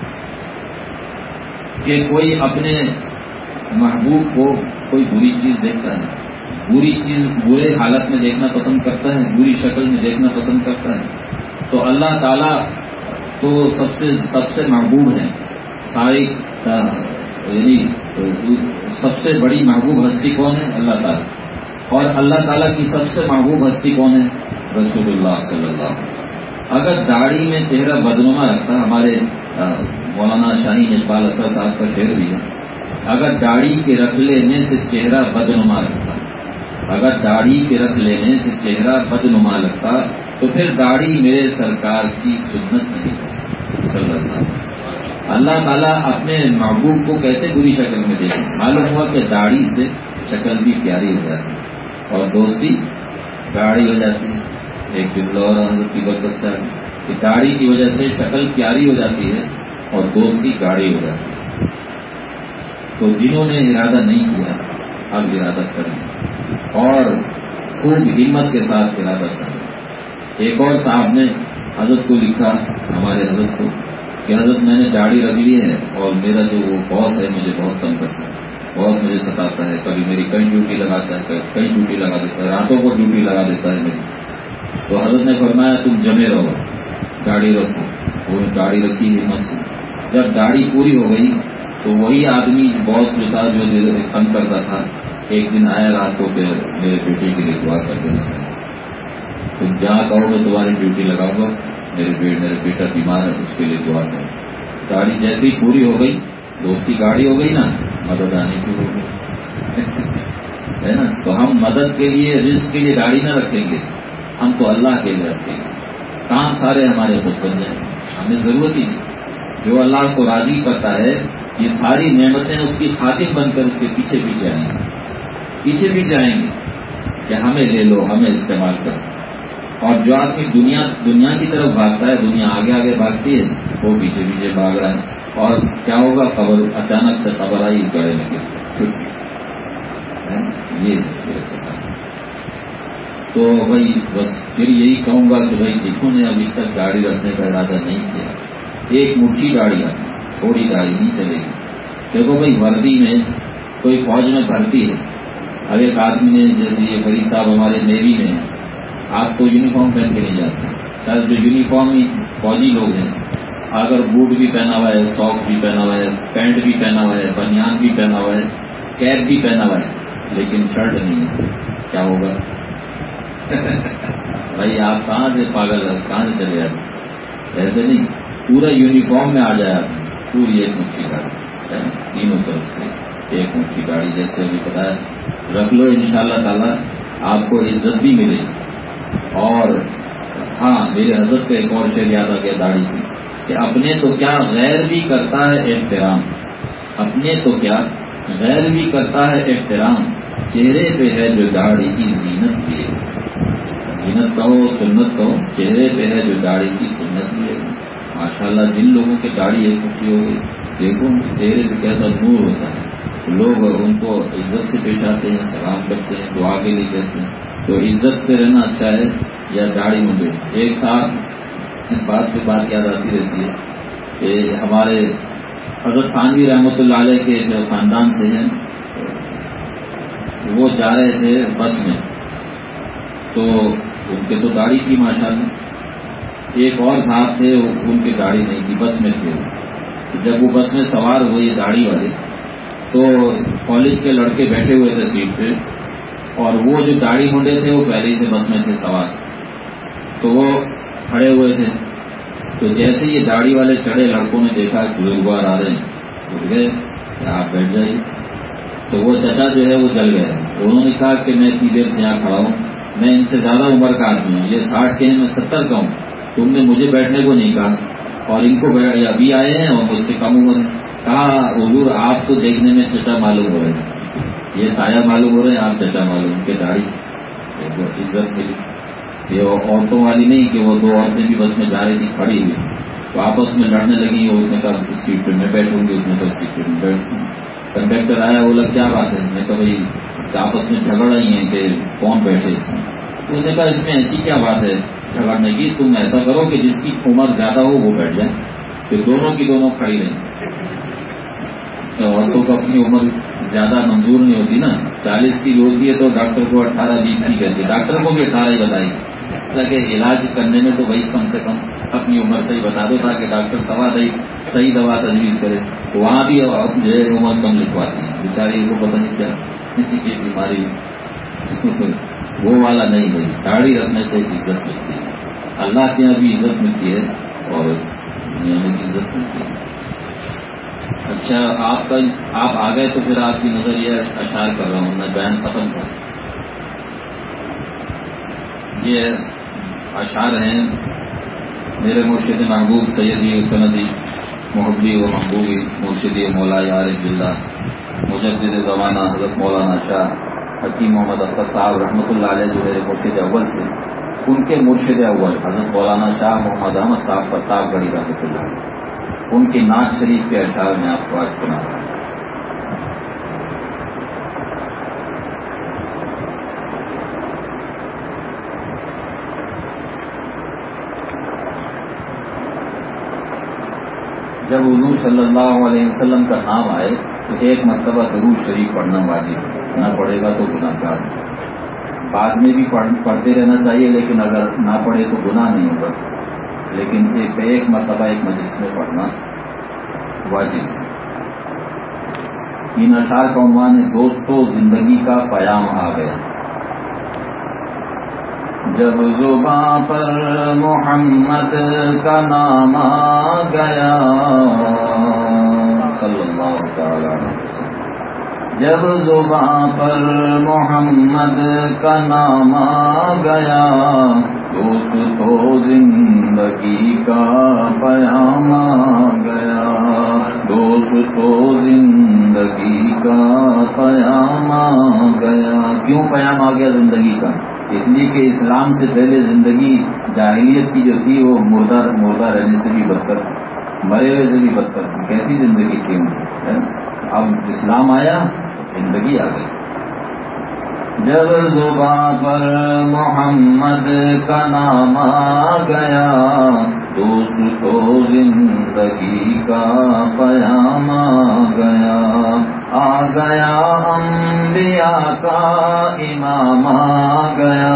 کہ کوئی اپنے محبوب کو کوئی بری چیز دیکھتا ہے، بری چیز برے حالت میں دیکھنا پسند کرتا ہے، بری شکل میں دیکھنا پسند کرتا ہے، تو اللہ تعالیٰ تو سب سے محبوب ہے، ساری یعنی سب سے بڑی محبوب ہستی کون ہے؟ اللہ تعالیٰ. اور اللہ تعالیٰ کی سب سے محبوب ہستی کون ہے؟ رسول اللہ صلی اللہ علیہ وسلم. اگر داڑھی میں چہرہ بدنما رکھتا، ہمارے مولانا شاہین اقبال اسد صاحب کا شعر بھی ہے، اگر داڑھی کے رکھ لینے سے چہرہ بدنما رکھتا، اگر داڑھی کے رکھ لینے سے چہرہ بدنما لگتا تو پھر داڑھی میرے سرکار کی سنت نہیں ہے صلی اللہ علیہ وسلم. اللہ تعالیٰ اپنے محبوب کو کیسے بری شکل میں دیکھے؟ معلوم ہوا کہ داڑھی سے شکل بھی پیاری ہو جاتی ہے اور دوستی گاڑی ہو جاتی ہے. ایک جملہ اور حضرت کی برکت سے کہ داڑھی کی وجہ سے شکل پیاری ہو جاتی ہے اور دوستی گاڑی ہو جاتی ہے. تو جنہوں نے ارادہ نہیں کیا اب ارادہ کریں اور خوب ہمت کے ساتھ ارادہ کریں. ایک اور صاحب نے حضرت کو لکھا، ہمارے حضرت کو، کہ حضرت میں نے داڑھی رکھ لی ہے اور میرا جو وہ باس ہے مجھے بہت تنگ کرتا ہے، بہت مجھے ستاتا ہے، کبھی میری کئی ڈیوٹی لگاتا ہے، کئی ڈیوٹی لگا دیتا ہے، راتوں کو ڈیوٹی لگا دیتا ہے میری. تو حضرت نے فرمایا تم جمے رہو، داڑھی رکھو. وہ داڑھی رکھی ہمت سے. جب داڑھی پوری ہو گئی تو وہی آدمی باس جو تھا جو تنگ کرتا تھا، ایک دن آیا رات کو کہ میرے بیٹے کے لیے دعا کر دینا چاہیے. تم جہاں کہو میں تمہاری ڈیوٹی لگاؤں گا، میرے بیٹا بیمار ہے اس کے لیے دعا کرو. داڑھی جیسے ہی پوری ہو گئی، دوستی گاڑی ہو گئی نا، مدد آنے کی ہو گئی ہے نا. تو ہم مدد کے لیے رزق کے لیے گاڑی نہ رکھیں گے، ہم تو اللہ کے لیے رکھیں گے. کام سارے ہمارے خود بن جائیں گے، ہمیں ضرورت ہی نہیں. جو اللہ کو راضی کرتا ہے یہ ساری نعمتیں اس کی خاطر بن کر اس کے پیچھے پیچھے آئیں گے، پیچھے پیچھے آئیں گے کہ ہمیں لے لو، ہمیں استعمال کرو. اور جو آدمی دنیا کی طرف بھاگتا ہے، دنیا آگے آگے بھاگتی ہے، وہ پیچھے پیچھے بھاگ رہا ہے. اور کیا ہوگا؟ قبر اچانک سے قبر آئی، گڑے میں گر یہ. تو بھائی بس پھر یہی کہوں گا کہ بھائی جنہوں نے ابھی تک گاڑی رکھنے کا ارادہ نہیں کیا، ایک مٹھی گاڑی رکھنا، تھوڑی گاڑی نہیں چلے گی. دیکھو بھائی وردی میں کوئی فوج میں بھرتی ہے، اب ایک آدمی نے جیسے یہ فرید صاحب ہمارے نیوی میں ہیں، آپ تو یونیفارم پہن کے نہیں جاتے. سر جو یونیفارم فوجی لوگ ہیں، اگر بوٹ بھی پہنا ہوا ہے، ساکس بھی پہنا ہوا ہے، پینٹ بھی پہنا ہوا ہے، بنیان بھی پہنا ہوا ہے، کیپ بھی پہنا ہوا ہے، لیکن شرٹ نہیں ہے، کیا ہوگا؟ بھائی آپ کہاں سے پاگل ہے، کہاں سے چلے جاتے؟ ایسے نہیں، پورا یونیفارم میں آ جائے آپ پوری ایک مٹھی گاڑی، تینوں طرف سے ایک مٹھی گاڑی. جیسے ابھی پتا ہے رکھ لو، انشاءاللہ تعالی آپ کو عزت بھی ملے گی. اور ہاں میرے حضرت کا ایک اور شعر یاد آ گیا داڑھی کی، کہ اپنے تو کیا غیر بھی کرتا ہے احترام، اپنے تو کیا غیر بھی کرتا ہے احترام، چہرے پہ ہے جو داڑھی کی زینت بھی ہے. زینت کہو سنت کہو، چہرے پہ ہے جو داڑھی کی سنت بھی ہے. ماشاءاللہ جن لوگوں کی داڑھی ایک مٹھی ہو گئی، دیکھو ان کے چہرے پہ کیسا نور ہوتا ہے. لوگ ان کو عزت سے پیش آتے ہیں، سلام کرتے ہیں، دعا کے لیے کہتے ہیں. تو عزت سے رہنا اچھا ہے یا داڑھی مجھے؟ ایک ساتھ بات پہ بات یاد آتی رہتی ہے کہ ہمارے حضرت تھانوی رحمۃ اللہ علیہ کے جو خاندان سے ہیں، وہ جا رہے تھے بس میں، تو ان کے تو داڑھی تھی ماشاءاللہ. ایک اور صاحب تھے ان کی داڑھی نہیں تھی، بس میں تھے. جب وہ بس میں سوار ہوئے داڑھی والے، تو کالج کے لڑکے بیٹھے ہوئے تھے سیٹ پہ، اور وہ جو داڑھی منڈے تھے وہ پہلے ہی سے بس میں تھے سوار، تو وہ کھڑے ہوئے تھے. تو جیسے یہ داڑھی والے چڑھے، لڑکوں نے دیکھا بزرگوار آ رہے ہیں، اٹھ گئے کہ آپ بیٹھ جائیے. تو وہ چچا جو ہے وہ جل گئے. انہوں نے کہا کہ میں اتنی دیر سے یہاں کھڑا ہوں، میں ان سے زیادہ عمر کا آدمی ہوں، یہ 60 کے ہیں، میں 70 کا ہوں، تم نے مجھے بیٹھنے کو نہیں کہا، اور ان کو ابھی آئے ہیں اور مجھ سے کم عمر ہے. کہا حضور آپ تو دیکھنے میں چچا معلوم ہو رہے ہیں، یہ تایا معلوم ہو رہے ہیں، آپ چچا معلوم. ان کے داڑھی دیکھو عزت ملی. یہ عورتوں والی نہیں کہ وہ دو عورتیں بھی بس میں جا رہی تھی کھڑی ہوئی، تو آپس میں لڑنے لگی. اور اس نے کہا اس سیٹ پہ میں بیٹھوں گی، اس نے کہا سیٹ پہ میں بیٹھوں گی. کنڈکٹر آیا، بولا کیا بات ہے؟ میں کہا بھائی آپس میں جھگڑ رہی ہیں کہ کون بیٹھے اس میں. تو انہوں نے کہا اس میں ایسی کیا بات ہے جھگڑنے کی، تم ایسا کرو کہ جس کی عمر زیادہ ہو وہ بیٹھ جائے، پھر دونوں کی دونوں کھڑی رہیں۔ عورتوں کو اپنی عمر زیادہ منظور نہیں ہوتی نا، 40 کی ہوتی ہے تو ڈاکٹر کو 18-20 کی کہتی ہے، ڈاکٹر کو بھی 18 ہی بتائی، تاکہ علاج کرنے میں تو بھائی کم سے کم اپنی عمر صحیح بتا دو تاکہ ڈاکٹر صحیح دوا تجویز کرے۔ تو وہاں بھی جو ہے عمر کم لکھواتی ہیں، بیچاری کو پتہ نہیں کیا یہ بیماری وہ والا نہیں بھائی، داڑھی رکھنے سے عزت ملتی ہے، اللہ کے یہاں بھی عزت ملتی ہے اور دنیا میں بھی عزت ملتی ہے۔ اچھا آپ آ گئے تو پھر آپ کی نظر یہ اشعار کر رہا ہوں میں، بیان ختم تھا۔ یہ اشعار ہیں میرے مرشد محبوب سیدی و سندی محبی و محبوبی مرشدی مولا عارف باللہ مجدد زمانہ حضرت مولانا شاہ حکیم محمد اختر صاحب رحمۃ اللہ علیہ جو میرے مرشد اول تھے، ان کے مرشد اول حضرت مولانا شاہ محمد احمد صاحب پرتاپ گڑھی رحمۃ اللہ علیہ، ان کی نعت شریف کے اشعار میں آپ کو آج سنا رہا ہوں۔ جب حضور صلی اللہ علیہ وسلم کا نام آئے تو ایک مرتبہ درود شریف پڑھنا واجب، نہ پڑھے گا تو گناہ گار، بعد میں بھی پڑھتے رہنا چاہیے لیکن اگر نہ پڑھے تو گناہ نہیں ہوگا، لیکن ایک مرتبہ ایک مجلس میں پڑھنا واجب۔ ان اشعار کا عنوان ہے دوستو زندگی کا پیام آ گیا۔ جب زباں پر محمد کا نام آ گیا صلی اللہ تعالی علیہ وسلم، جب زباں پر محمد کا نام آ گیا، دوست تو زندگی کا پیام آ گیا، دوست تو زندگی کا پیام آ گیا۔ کیوں پیام آ گیا زندگی کا؟ اس لیے کہ اسلام سے پہلے زندگی جاہلیت کی جو تھی وہ مردہ رہنے سے بھی بدتر تھی، مرے ہوئے سے بھی بدتر تھی، کیسی زندگی تھی ان کی۔ اب اسلام آیا زندگی آ گئی۔ جب زباں پر محمد کا نام آ گیا، دوست تو زندگی کا پیام آ گیا، آ گیا انبیاء کا امام آ گیا،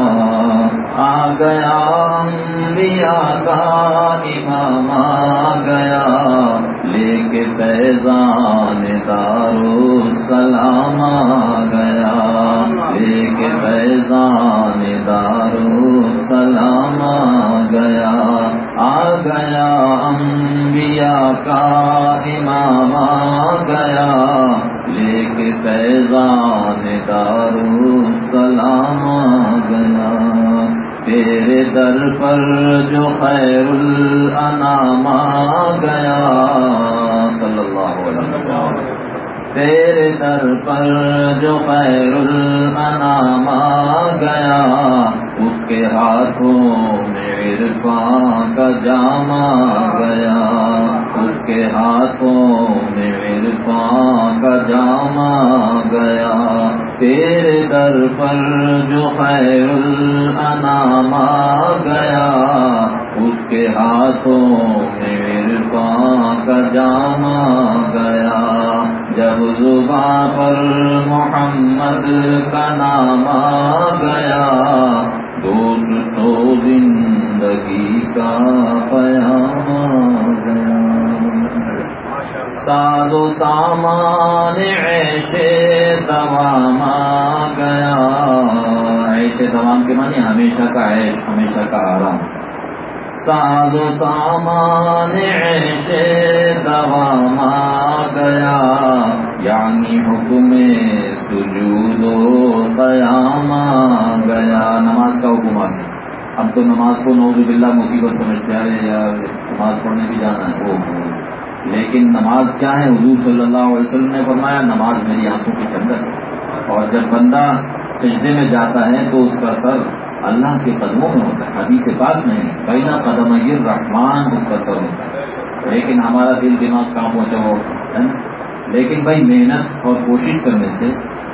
آ گیا انبیاء کا امام آ گیا، لے کے فیضان دارالسلام آ گیا، لے کے فیضان دارالسلام آ گیا، آ گیا انبیاء کا امام آ گیا، لے کے فیضان دارالسلام آ گیا، تیرے در پر جو خیر الانام آ گیا صلی اللہ علیہ وسلم، تیرے در پر جو خیر الانام آ گیا، اس کے ہاتھوں میں عرفان کا جام آ گیا، اس کے ہاتھوں میں عرفان کا جام آ گیا، تیرے در پر جو خیر الانام آ گیا، اس کے ہاتھوں میں عرفان کا جام آ گیا، جب زباں پر محمد کا نام آ گیا، دوست تو زندگی کا پیام آ گیا، ساز و سامان عیش دوام آ گیا، عیش دوام کے معنی ہمیشہ کا عیش، ہمیشہ کا آرام، ساز و سامان عیش دوام آ گیا، یعنی حکم سجود و قیام آ گیا، نماز کا حکم آ گیا۔ اب تو نماز کو نعوذ باللہ مصیبت سمجھتے آ رہے یا نماز پڑھنے بھی جانا ہے وہ، لیکن نماز کیا ہے؟ حضور صلی اللہ علیہ وسلم نے فرمایا نماز میری آنکھوں کی ٹھنڈک ہے، اور جب بندہ سجدے میں جاتا ہے تو اس کا سر اللہ کے قدموں میں ہوتا ہے، حدیث پاک میں بین قدمئی الرحمن اس کا سر ہوتا ہے، لیکن ہمارا دل دماغ کہاں پہنچا ہوا ہے نا؟ لیکن بھائی محنت اور کوشش کرنے سے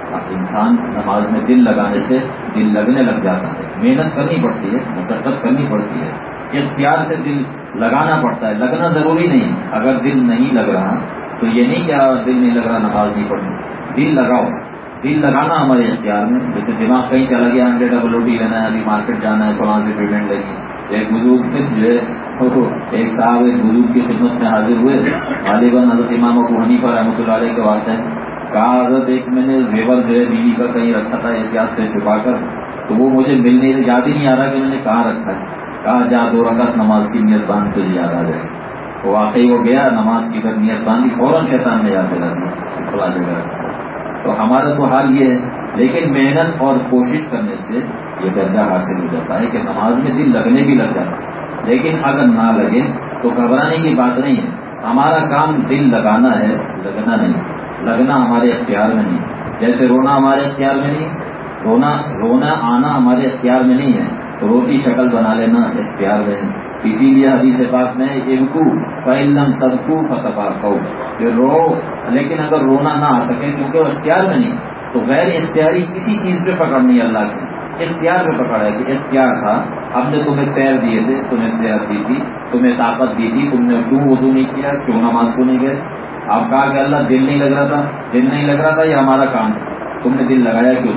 انسان نماز میں دل لگانے سے دل لگنے لگ جاتا ہے، محنت کرنی پڑتی ہے، مشقت کرنی پڑتی ہے، اختیار سے دل لگانا پڑتا ہے. لگنا ضروری نہیں، اگر دل نہیں لگ رہا تو یہ نہیں کہ دل نہیں لگ رہا نماز نہیں پڑھنی. دل لگاؤ، دل لگانا ہمارے اختیار میں. جیسے دماغ کہیں چلا گیا، $100 لینا ہے، ابھی مارکیٹ جانا ہے، فلاں سے پیمنٹ لگی. ایک بزرگ جو ہے ایک صاحب ایک بزرگ کی خدمت میں حاضر ہوئے، غالباً حضرت امام ابو حنیفہ رحمۃ اللہ علیہ کے واسطے. کہا حضرت ایک میں نے زیور جو ہے بیوی کا کہیں رکھا تھا احتیاط سے چھپا کر، تو وہ مجھے ملنے یاد ہی نہیں آ رہا کہ میں نے کہاں رکھا ہے. کہا جا 2 رکعت نماز کی نیت باندھ تجھے یاد آ جائے. تو واقعی وہ گیا، نماز کی اگر نیت باندھی، فوراً شیطان نے یاد دلا دیا فلاں جگہ رکھا. تو ہمارا تو حال یہ ہے، لیکن محنت اور کوشش کرنے سے یہ درجہ حاصل ہو جاتا ہے کہ نماز میں دل لگنے بھی لگ جاتا ہے. لیکن اگر نہ لگے تو گھبرانے کی بات نہیں ہے. ہمارا کام دل لگانا ہے، لگنا نہیں. لگنا ہمارے اختیار میں نہیں. جیسے رونا ہمارے اختیار میں نہیں، رونا آنا ہمارے اختیار میں نہیں ہے. روٹی شکل بنا لینا اختیار میں ہے. اسی لیے حدیث پاک میں ابکو فإن تبکو فتفاقوا، کہ رو، لیکن اگر رونا نہ آ سکے کیونکہ وہ اختیار میں نہیں، تو غیر اختیاری کسی چیز پہ پکڑنی اللہ کی، اختیار پہ پکڑا ہے کہ اختیار تھا. اب نے تمہیں پیر دیے تھے، تمہیں صحت دی تھی، تمہیں طاقت دی تھی، تم نے کیوں وضو نہیں کیا، کیوں نماز کو نہیں گئے. آپ کہا کہ اللہ دل نہیں لگ رہا تھا، دل نہیں لگ رہا تھا، یہ ہمارا کام تھا، تم نے دل لگایا کیوں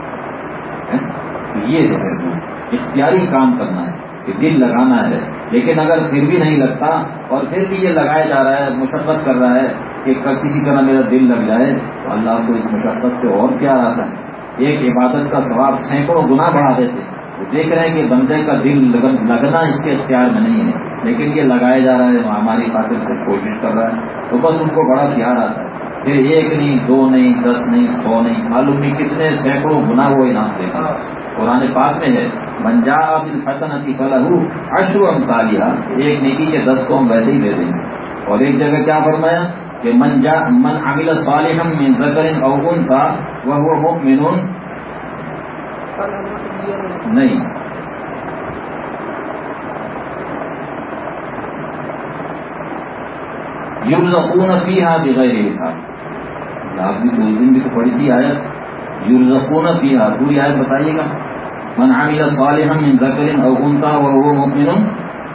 نہیں. یہ ہے اختیاری کام کرنا ہے کہ دل لگانا ہے. لیکن اگر پھر بھی نہیں لگتا اور پھر بھی یہ لگایا جا رہا ہے، مشقت کر رہا ہے کہ کسی طرح میرا دل لگ جائے، تو اللہ کو اس مشقت سے اور کیا آتا ہے. ایک عبادت کا ثواب سینکڑوں گنا بڑھا دیتے. وہ دیکھ رہے ہیں کہ بندے کا دل لگنا اس کے اختیار میں نہیں ہے، لیکن یہ لگایا جا رہا ہے، ہماری خاطر سے کوشش کر رہا ہے، تو بس ان کو بڑا پیار آتا ہے. پھر 1 نہیں، 2 نہیں، 10 نہیں، 100 نہیں، معلوم نہیں کتنے سینکڑوں گنا وہ انعام دیتا. قرآن پاک میں ہے من جاء بالحسنۃ فلہ عشر امثالھا، ایک نیکی کے 10 کو ہم ویسے ہی دے دیں گے. اور ایک جگہ کیا فرمایا کہ من عمل صالحا من ذکر او انثى وهو مؤمن، نہیں، یرزقون فیہا بغیر حساب. آپ بھی 2 دن بھی تو پڑھی تھی آیت، یرزقون فیہا، پوری آیت بتائیے گا. من عمل صالحا من ذکر او انثى وهو مؤمن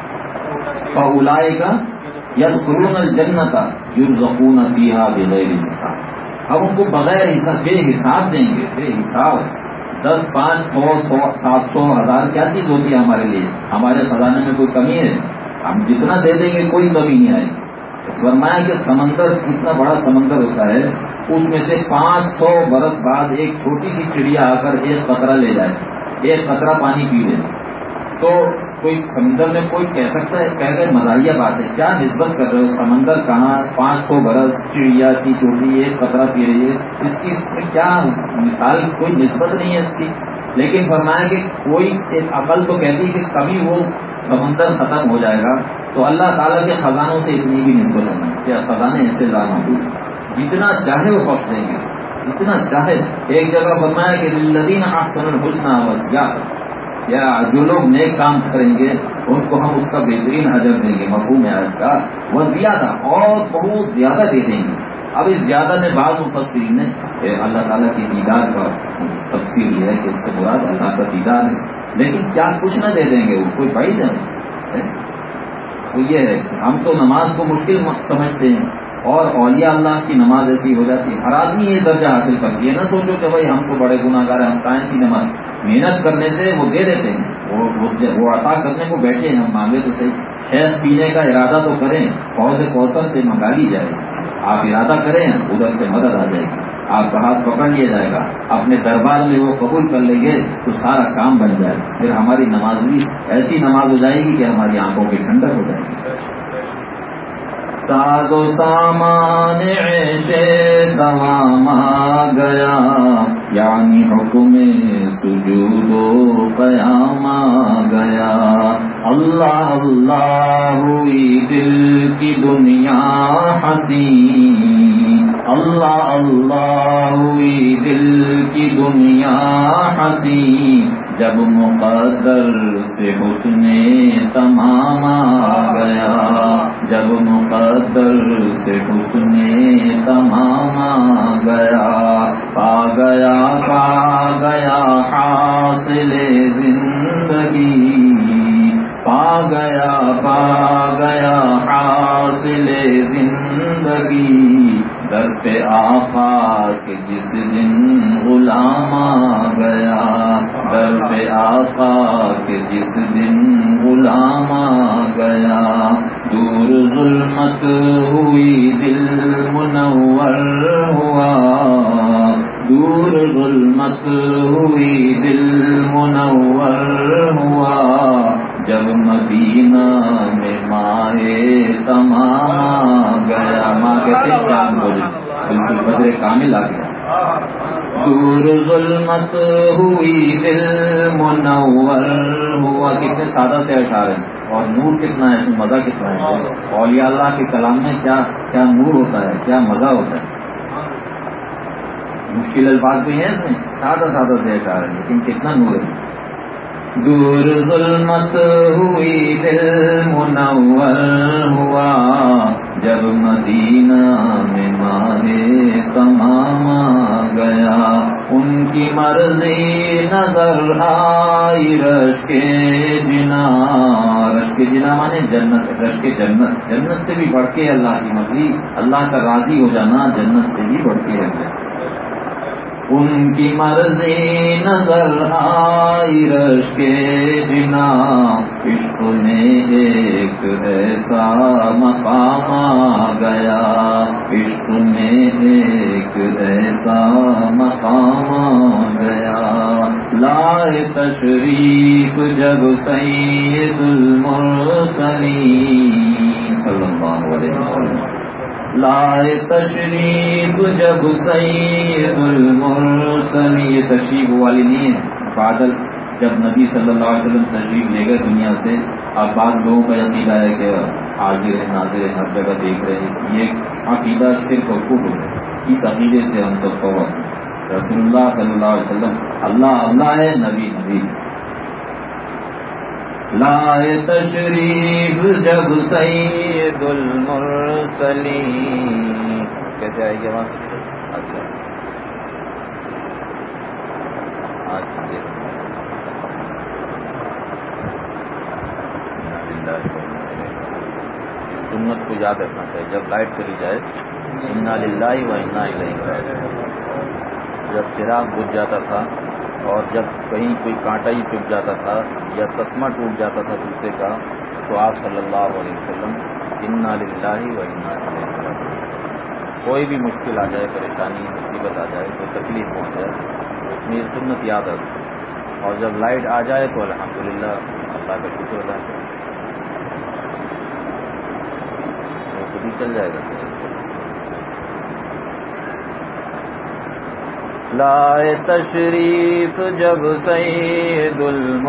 فاولئک يدخلون الجنة یرزقون فیہا بغیر حساب. ہم ان کو بغیر حساب، بے حساب دیں گے، بے حساب. 10، 5، 100، 700، 1000 کیا چیز ہوتی ہے ہمارے لیے؟ ہمارے خزانے میں کوئی کمی ہے؟ ہم جتنا دے دیں گے کوئی کمی نہیں آئے. فرمایا کہ سمندر اتنا بڑا سمندر ہوتا ہے، اس میں سے 500 برس بعد ایک چھوٹی سی چڑیا آ کر ایک قطرہ لے جائے، ایک قطرہ پانی پی لے، تو کوئی سمندر میں کوئی کہہ سکتا ہے، کہہ گئے مزاحیہ بات ہے، کیا نسبت کر رہے ہو؟ سمندر کہاں، 500 برس، چڑیا کی چوٹی ایک قطرہ پی رہی ہے، اس کی کیا مثال، کوئی نسبت نہیں ہے اس کی. لیکن فرمایا کہ کوئی ایک عقل تو کہتی ہے کہ کبھی وہ سمندر ختم ہو جائے گا، تو اللہ تعالیٰ کے خزانوں سے اتنی بھی نسبت نہیں کیا. خزانے استعلام محدود، جتنا چاہے وہ بخش دیں گے، جتنا چاہے. ایک جگہ فرمایا کہ للذین احسنوا الحسنى وزیادہ، یا جو لوگ نیک کام کریں گے ان کو ہم اس کا بہترین اجر دیں گے. مفہوم ہے آج کا وزیادہ، اور بہت زیادہ دے دیں گے. اب اس زیادہ میں بعض مفسرین نے اللہ تعالیٰ کی دیدار کا تفسیر یہ ہے کہ اس سے مراد اللہ کا دیدار ہے. لیکن کیا کچھ نہ دے دیں گے، وہ کوئی بڑی جائے. تو یہ ہے ہم تو نماز کو مشکل سمجھتے ہیں، اور اولیاء اللہ کی نماز ایسی ہو جاتی ہے. ہر آدمی یہ درجہ حاصل کرتی ہے. نہ سوچو کہ بھائی ہم تو بڑے گناہ گار ہیں، ہم کائیں سی نماز. محنت کرنے سے وہ دے دیتے ہیں، وہ عطا کرنے کو بیٹھے ہیں. ہم مانگے تو صحیح. شہد پینے کا ارادہ تو کریں، حوض کوثر سے منگا لی جائے. آپ ارادہ کریں ادھر سے مدد آ جائے گی، آپ کا ہاتھ پکڑ لیا جائے گا، اپنے دربار میں وہ قبول کر لیں گے تو سارا کام بن جائے. پھر ہماری نماز بھی ایسی نماز ہو جائے گی کہ ہماری آنکھوں کی ٹھنڈک ہو جائے گی. ساز و سامان عیش تمام آ گیا، یعنی حکم سجود و قیام آ گیا. اللہ اللہ ہوئی دل کی دنیا حسین، اللہ اللہ ہوئی دل کی دنیا حسین. جب مقدر سے حسن تمام آ گیا، جب مقدر سے حسن تمام آ گیا. پا گیا گیا حاصل زندگی، پا گیا حاصل زندگی، در پہ آقا کے جس دن غلام آ گیا، در پہ آقا کے جس دن غلام آ گیا، دور ظلمت ہوئی دل منور ہوا، دور ظلمت ہوئی دل منور ہوا، جب مدینہ میں ماہ تمام آ گیا۔ ماں کہتے ہیں چاند بولے، بالکل بدر کامل آ گیا۔ دور ظلمت ہوئی دل منور ہوا، کتنے سادہ سے اشعار ہیں، اور نور کتنا ہے، مزہ کتنا ہے۔ اولیاء اللہ کے کلام میں کیا نور ہوتا ہے، کیا مزہ ہوتا ہے۔ مشکل الفاظ بھی ہیں اس میں، سادہ سے اشعار ہیں، لیکن کتنا نور ہے۔ دور ظلمت ہوئی دل منور ہوا، جب مدینہ میں ماہ تمام آ گیا، ان کی مرضی نظر آئی رش کے جنا، رش کے جنا مانے جنت، رش کے جنت، جنت سے بھی بڑھ کے اللہ کی مرضی، اللہ کا راضی ہو جانا جنت سے بھی بڑھ کے ہے۔ ان کی مرضی نظر آئی رش کے جنا، عشق میں ایک ایسا مقام آ گیا، عشق میں ایک ایسا مقام آ گیا، لائے تشریف جب سید المرسلین صلی اللہ علیہ وسلم، لائے تشریف جب سید المرسلین، یہ تشریف والی نہیں ہے، بادل جب نبی صلی اللہ علیہ وسلم تشریف لے گئے دنیا سے، اب بعض لوگوں کا عقیدہ ہے کہ حاضر ہے ناظر ہے ہر جگہ دیکھ رہے ہیں، یہ عقیدہ صرف اور کفر ہے۔ اس عقیدے سے ہم سب کو رسول اللہ صلی اللہ علیہ وسلم اللہ اللہ ہے، نبی نبی۔ لائے تشریف جب سید المرسلین، کیسے آئے گی آواز؟ اچھا سنت کو یاد رکھنا چاہیے، جب لائٹ چلی جائے انا للہ و انا الیہ راجعون، جب چراغ بجھ جاتا تھا اور جب کہیں کوئی کانٹا ہی چپ جاتا تھا یا تسمہ ٹوٹ جاتا تھا دوسرے کا، تو آپ صلی اللہ علیہ وسلم انا للہ و انا الیہ راجعون۔ کوئی بھی مشکل آ جائے، پریشانی مصیبت آ جائے، کوئی تکلیف پہنچ جائے، اس میں یہ سنت یاد رکھ، اور جب لائٹ آ جائے تو الحمدللہ اللہ کا شکر ادا کریں، وہ خود ہی چل جائے گا۔ لائے تشریف جب سید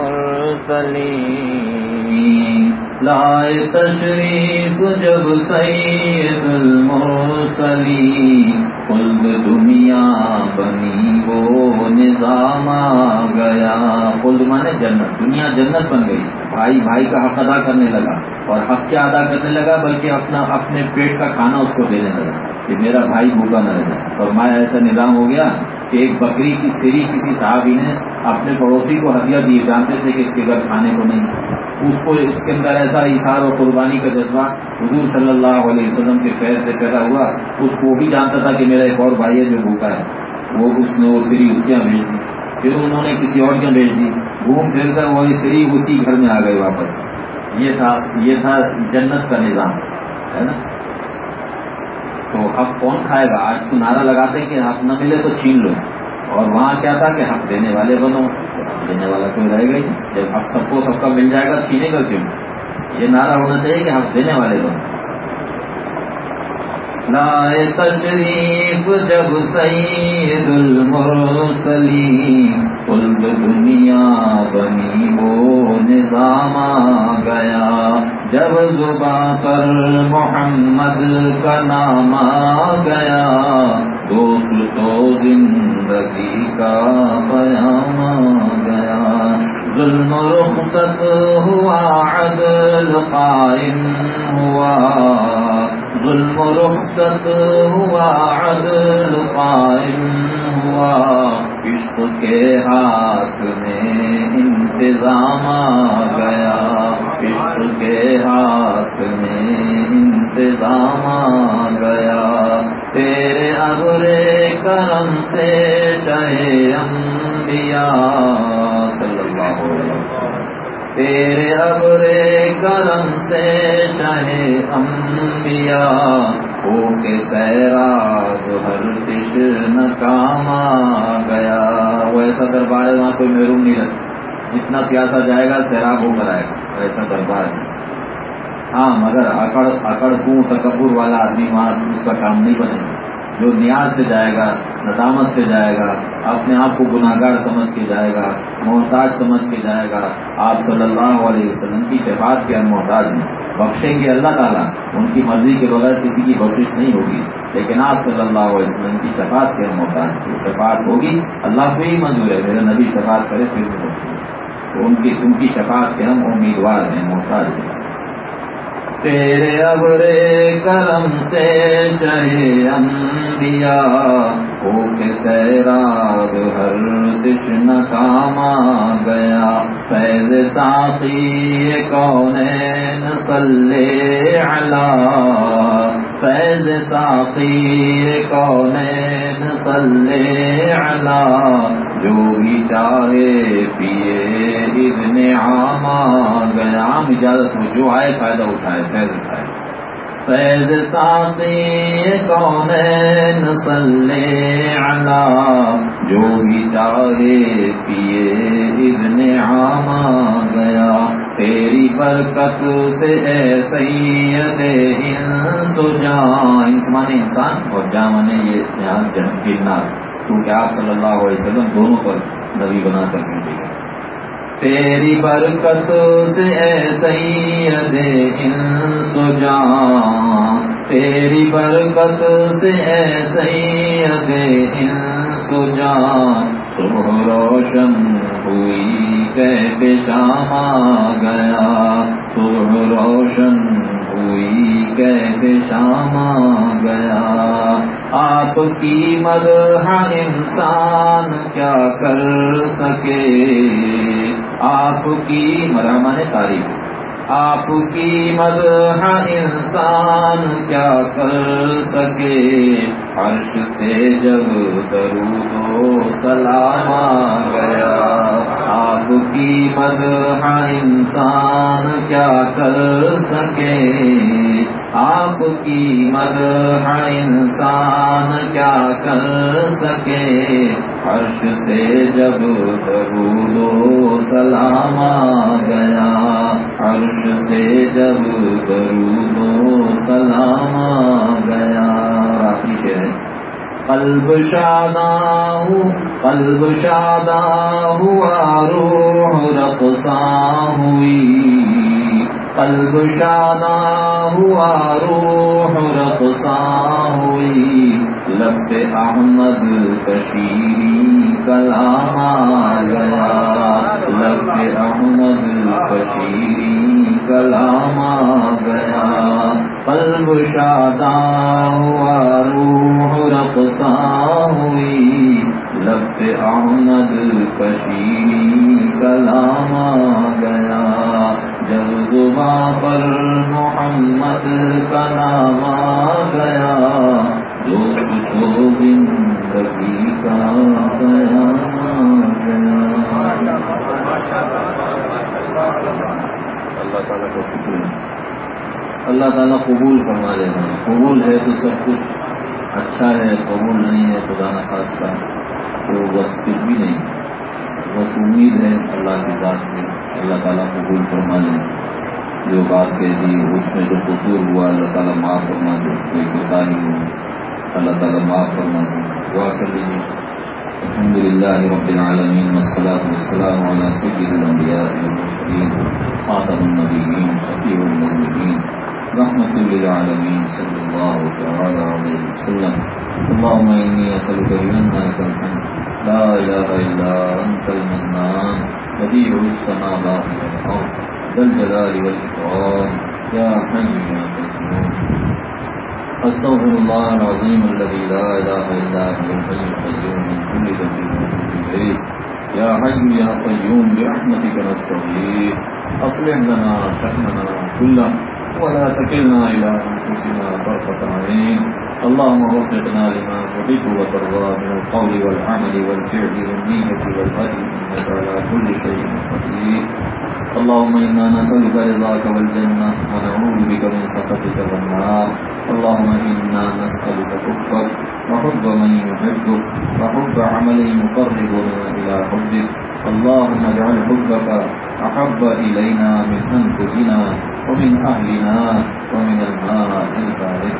المرسلین، لائے تشریف جب سید المرسلین، خلد دنیا بنی وہ نظام آ گیا، خلد مانے جنت، دنیا جنت بن گئی، بھائی بھائی کا حق ادا کرنے لگا، اور حق کیا ادا کرنے لگا بلکہ اپنے پیٹ کا کھانا اس کو دینے لگا کہ میرا بھائی بھوکا نہ رہ جائے۔ اور میں ایسا نظام ہو گیا کہ ایک بکری کی سری کسی صحابی نے اپنے پڑوسی کو ہدیہ دی، جانتے تھے کہ اس کے گھر کھانے کو نہیں، اس کے اندر ایسا اثار اور قربانی کا جذبہ حضور صلی اللہ علیہ وسلم کے فیض سے پیدا ہوا، اس کو بھی جانتا تھا کہ میرا ایک اور بھائی ہے جو بھوکا ہے، اس نے وہ سری اس کے یہاں بھیج دی، پھر انہوں نے کسی اور کے بھیج دی، گھوم پھر کر وہی سری اسی گھر میں آ گئے واپس۔ یہ تھا جنت کا نظام، ہے نا۔ تو حق کون کھائے گا؟ آج تو نعرہ لگاتے کہ حق نہ ملے تو چھین لو، اور وہاں کیا تھا کہ حق دینے والے بنو، دینے والا کوئی رہے گا ہی، جب حق سب کو سب کا مل جائے گا چھینے گا کیوں؟ یہ نعرہ ہونا چاہیے کہ حق دینے والے بنو۔ لائے تشریف جب سید المرسلین، خلد دنیا بنی وہ نظام آ گیا، جب زباں پر محمد کا نام آ گیا، دوست تو زندگی کا پیام آ گیا، ظلم رخصت ہوا عدل قائم ہوا، ظلم رخصت ہوا عدل قائم ہوا، کے ہاتھ میں انتظام آ گیا، عشق کے ہاتھ میں انتظام آ گیا، تیرے ابر کرم سے شہ انبیاء صلی اللہ علیہ وسلم، تیرے ابر کرم سے شہ انبیاء ہو کے سیراب ہر تشنہ کام آ گیا۔ وہ ایسا دربار ہے وہاں کوئی محروم نہیں رہتا، جتنا پیاسا جائے گا سیراب ہو کر آئے گا، ایسا دربار ہے۔ ہاں مگر اکڑ کو تکبر والا آدمی وہاں اس کا کام نہیں بنے گا۔ جو نیاز سے جائے گا، ندامت سے جائے گا، اپنے آپ کو گناہگار سمجھ کے جائے گا، محتاج سمجھ کے جائے گا، آپ صلی اللہ علیہ وسلم کی شفاعت کے ہم محتاج ہیں، بخشیں گے اللہ تعالیٰ، ان کی مرضی کے بغیر کسی کی بخشش نہیں ہوگی، لیکن آپ صلی اللہ علیہ وسلم کی شفاعت کے ہم محتاج ہیں، شفاعت ہوگی اللہ کو ہی منظور ہے، میرا نبی شفاعت کرے پھر بھی بخشے، تو ان کی شفاعت کے ہم امیدوار ہیں، محتاج ہیں۔ تیرے ابر کرم سے شہ انبیاء ہو کے سیراب ہر تشنہ کام آ گیا، فیض ساقی کونین صلی علی، فیض ساقی کونین صلی علی، جو بھی چاہے پیے ابن عام آ گیا، عام اجازت ہو، جو آئے فائدہ اٹھائے، فیض اٹھائے، فیض ساقی کونین صلی علی، جو بھی چاہے پیے ابن عام آ گیا، تیری برکت سے اے سید انس و جاں، انس مانے انسان اور جاں مانے یہ یہاں جنات، کیونکہ آپ صلی اللہ علیہ وسلم دونوں پر نبی بنا کر بھیجے گئے۔ تیری برکت سے اے سید انس و جاں، تیری برکت سے اے سید انس و جاں، صبح روشن ہوئی کہف شام آ گیا، صبح روشن ہوئی کہف شام آ گیا، آپ کی مدح انسان کیا کر سکے، آپ کی مدح مانے تعریف، آپ کی مدح انسان کیا کر سکے، عرش سے جب درود و سلام آ گیا، آپ کی مدح انسان کیا کر سکے، آپ کی مدح انسان کیا کر سکے، عرش سے جب درود و سلام آ گیا، عرش سے جب درود و سلام آ گیا۔ آخری شعر ہے، قلب شاداں ہوا روح رقصاں ہوئی، قلب شاداں ہوا روح رقصاں ہوئی، لب پہ احمد کشیری کلام آ گیا، لب پہ احمد کشیری کلام آ گیا، قلب شاداں ہوا روح رقصاں ہوئی، لب پہ احمد کشیری کلام آ گیا، جب زباں پر محمد کا نام آ گیا، جو کچھ ہو زندگی کا قیام آ گیا۔ اللہ تعالیٰ کا شکر ہے، اللہ تعالیٰ قبول فرما لینا، قبول ہے تو سب کچھ اچھا ہے، قبول نہیں ہے خدا نخواستہ تو بس کچھ بھی نہیں، بس امید ہے اللہ کی ذات سے، اللہ تعالیٰ قبول فرما لیں، جو بات کہہ دی اس میں جو قصور ہوا اللہ تعالیٰ معاف فرما دے، کوئی کوتاہی ہو اللہ تعالیٰ معاف فرما دے، دعا کر لیجیے۔ الحمد للہ رب العالمین والصلاة والسلام علی سید الانبیاء والمرسلین خاتم النبیین شفیع المذنبین رحمۃ للعالمین صلی اللہ تعالی علیہ وسلم۔ اللهم انی اسألک بأنک الحمد لا الہ الا انت المنان بدیع السماوات والارض ذا الجلال والاکرام یا حی یا قیوم، استغفر الله العظيم الذي لا اله الا هو الحي القيوم من كل ذنب واتوب اليه يا حي يا قيوم برحمتك نستغيث أصلح لنا شأننا كله ولا تكلنا إلى أنفسنا طرفة عين اللهم وفقنا لما تحب وترضى من القول والعمل والفعل والنية والهدي إنك على كل شيء قدير اللهم إنا نسألك رضاك والجنة ونعوذ بك من سخطك والنار اللهم إنا نسألك حبك وحب من يحبك وحب عمل يقربنا إلى حبك اللهم اجعل حبك أحب إلينا من أنفسنا ومن أهلنا ومن الماء البارد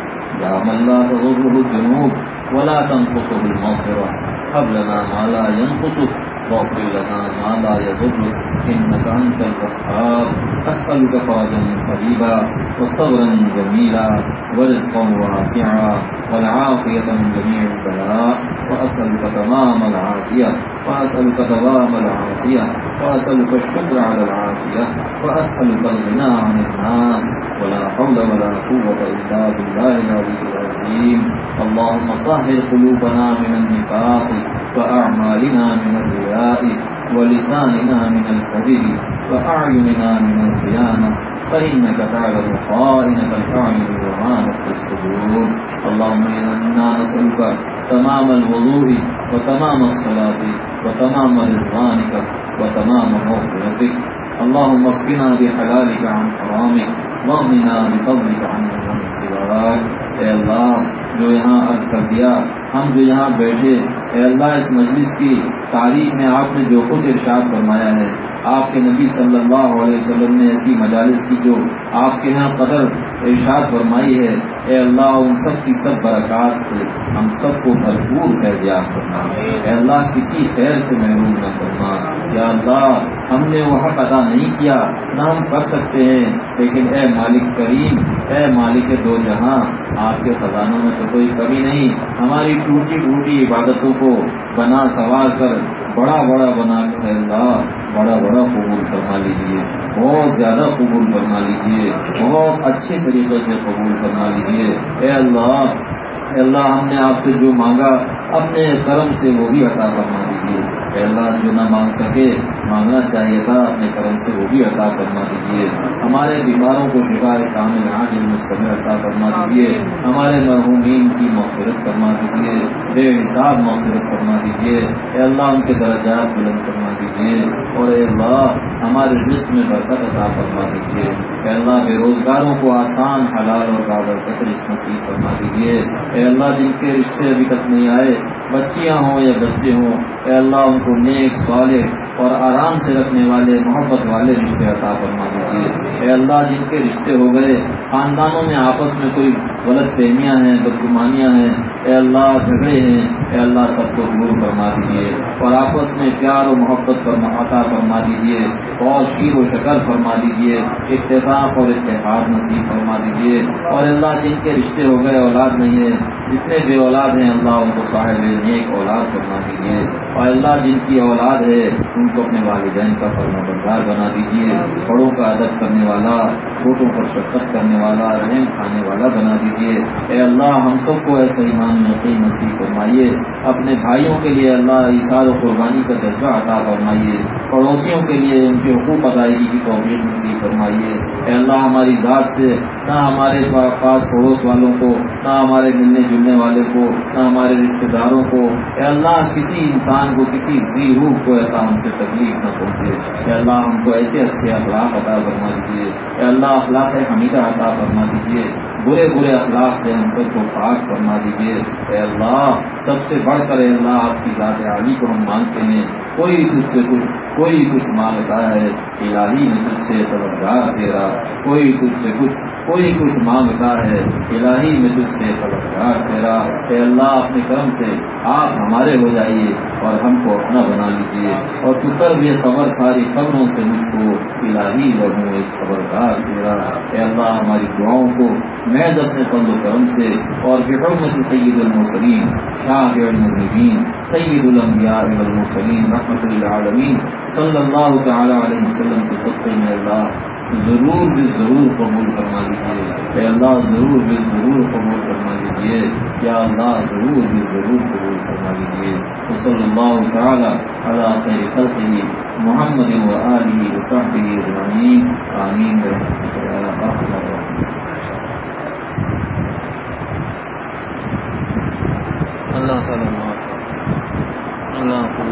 يا من لا تضره الذنوب ولا تنقصه المغفرة هب لنا ما لا ينقصه واغفر لنا ما لا يضرك إنك أنت الوهاب أسألك فرجا قريبا وصبرا جميلا ورزقا واسعا والعافية من جميع البلاء وأسألك تمام العافية وأسألك دوام العافية وأسألك الشكر على العافية وأسألك الغنى عن الناس ولا حول ولا قوة إلا بالله العلي العظيم اللهم طهر قلوبنا من النفاق وأعمالنا من الرياء ولساننا من الكذب وأعيننا من الخيانة فإنك تعلم خائنة الأعين وما نخفي الصدور اللهم إنا نسألك تمام الوضوء وتمام الصلاة وتمام رضوانك وتمام مغفرتك اللهم اكفنا بحلالك عن حرامك واغننا بفضلك عن من سواك اے اللہ جو یہاں عرض کر دیا ہم جو یہاں بیٹھے اے اللہ اس مجلس کی تاریخ میں آپ نے جو خود ارشاد فرمایا ہے آپ کے نبی صلی اللہ علیہ وسلم نے ایسی مجالس کی جو آپ کے یہاں قدر ارشاد فرمائی ہے اے اللہ ان سب کی سب برکات سے ہم سب کو بھرپور فیضیاب کرنا اے اللہ کسی خیر سے محروم نہ کرنا یا اللہ ہم نے وہ حق ادا نہیں کیا نہ ہم کر سکتے ہیں لیکن اے مالک کریم اے مالک دو جہاں آپ کے خزانوں میں تو کوئی کمی نہیں ہماری ٹوٹی ٹوٹی عبادتوں کو بنا سنوار کر بڑا بڑا بنا کر اللہ بڑا بڑا قبول فرما لیجیے بہت زیادہ قبول فرما لیجیے بہت اچھے طریقے سے قبول فرما لیجیے اے اللہ ہم نے آپ سے جو مانگا اپنے کرم سے وہ بھی عطا فرما دیجیے اے اللہ جو نہ مانگ سکے مانگنا چاہیے تھا اپنے کرم سے وہ بھی عطا فرما دیجیے ہمارے بیماروں کو شفا کامل عاجل مستمر عطا فرما دیجیے ہمارے مرحومین کی مغفرت فرما دیجیے بے حساب مغفرت فرما دیجیے اے اللہ ان کے درجات بلند فرما دیجیے اور اے اللہ ہمارے رزق میں برکت عطا فرما دیجیے اے اللہ بے روزگاروں کو آسان حلال اور بابرکت رزق نصیب فرما دیجیے اے اللہ جن کے رشتے ابھی تک نہیں آئے بچیاں ہوں یا بچے ہوں اے اللہ ان کو نیک صالح اور آرام سے رکھنے والے محبت والے رشتے عطا فرما دیجیے اے اللہ جن کے رشتے ہو گئے خاندانوں میں آپس میں کوئی غلط فہمیاں ہیں بدگمانیاں ہیں اے اللہ جھگڑے ہیں اے اللہ سب کو دور فرما دیجیے اور آپس میں پیار و محبت عطا فرما دیجیے اور شیر و شکر فرما دیجیے اتفاق اور اتحاد نصیب فرما دیجیے اور اللہ جن کے رشتے ہو گئے اولاد نہیں ہے جتنے بے اولاد ہیں اللہ ان کو صاحب نیک اولاد فرما دیجیے اور اللہ جن کی اولاد ہے ان کو اپنے والدین کا فرما بردار بنا دیجیے بڑوں کا ادب کرنے والا چھوٹوں پر شفقت کرنے والا رحم کھانے والا بنا دیجیے اے اللہ ہم سب کو ایسا ایمان یقین نصیب فرمائیے اپنے بھائیوں کے لیے اللہ ایثار و قربانی کا جذبہ عطا فرمائیے پڑوسیوں کے لیے ان کے حقوق ادائیگی کی توفیق نصیب فرمائیے اے اللہ ہماری ذات سے نہ ہمارے پاس پڑوس والوں کو نہ ہمارے ملنے جلنے والے کو نہ ہمارے رشتے داروں کو اے اللہ کسی انسان کو کسی ذی روح کو ایسا ہم سے تکلیف نہ پہنچے اے اللہ ہم کو ایسے اچھے اخلاق عطا فرما دیجیے اے اللہ اخلاق حمیدہ عطا فرما دیجیے برے برے اخلاق سے ہم سب کو پاک فرما دیجیے اے اللہ سب سے بڑھ کر اے اللہ آپ کی ذات عالی کو ہم مانگتے ہیں کوئی کچھ مانگتا ہے الہی میں تجھ سے طلبگار تیرا کوئی کچھ مانگتا ہے الہی میں تجھ سے طلبگار تیرا اے اللہ اپنے کرم سے آپ ہمارے ہو جائیے اور ہم کو اپنا بنا لیجیے اور تو کر بھی خبر ساری خبروں سے مجھ کو الہی رہوں ایک خبردار تیرا اے اللہ ہماری دعاؤں کو محض اپنے فضل و کرم سے اور بحرمت سید المرسلین شافع المذنبین سید الانبیاء والمرسلین رحمت للعالمین صلی اللہ تعالی علیہ وسلم کے صدقے میں اللہ ضرور بھی ضرور قبول فرما لیجیے، اے اللہ ضرور بھی ضرور قبول فرما لیجیے، یا اللہ ضرور بھی ضرور قبول فرما لیجیے۔ صلی اللہ تعالی علی خیر خلقہ محمد و آلہ وصحبہ اجمعین، آمین برحمتک یا ارحم الراحمین۔ اللہ تعالیٰ اللہ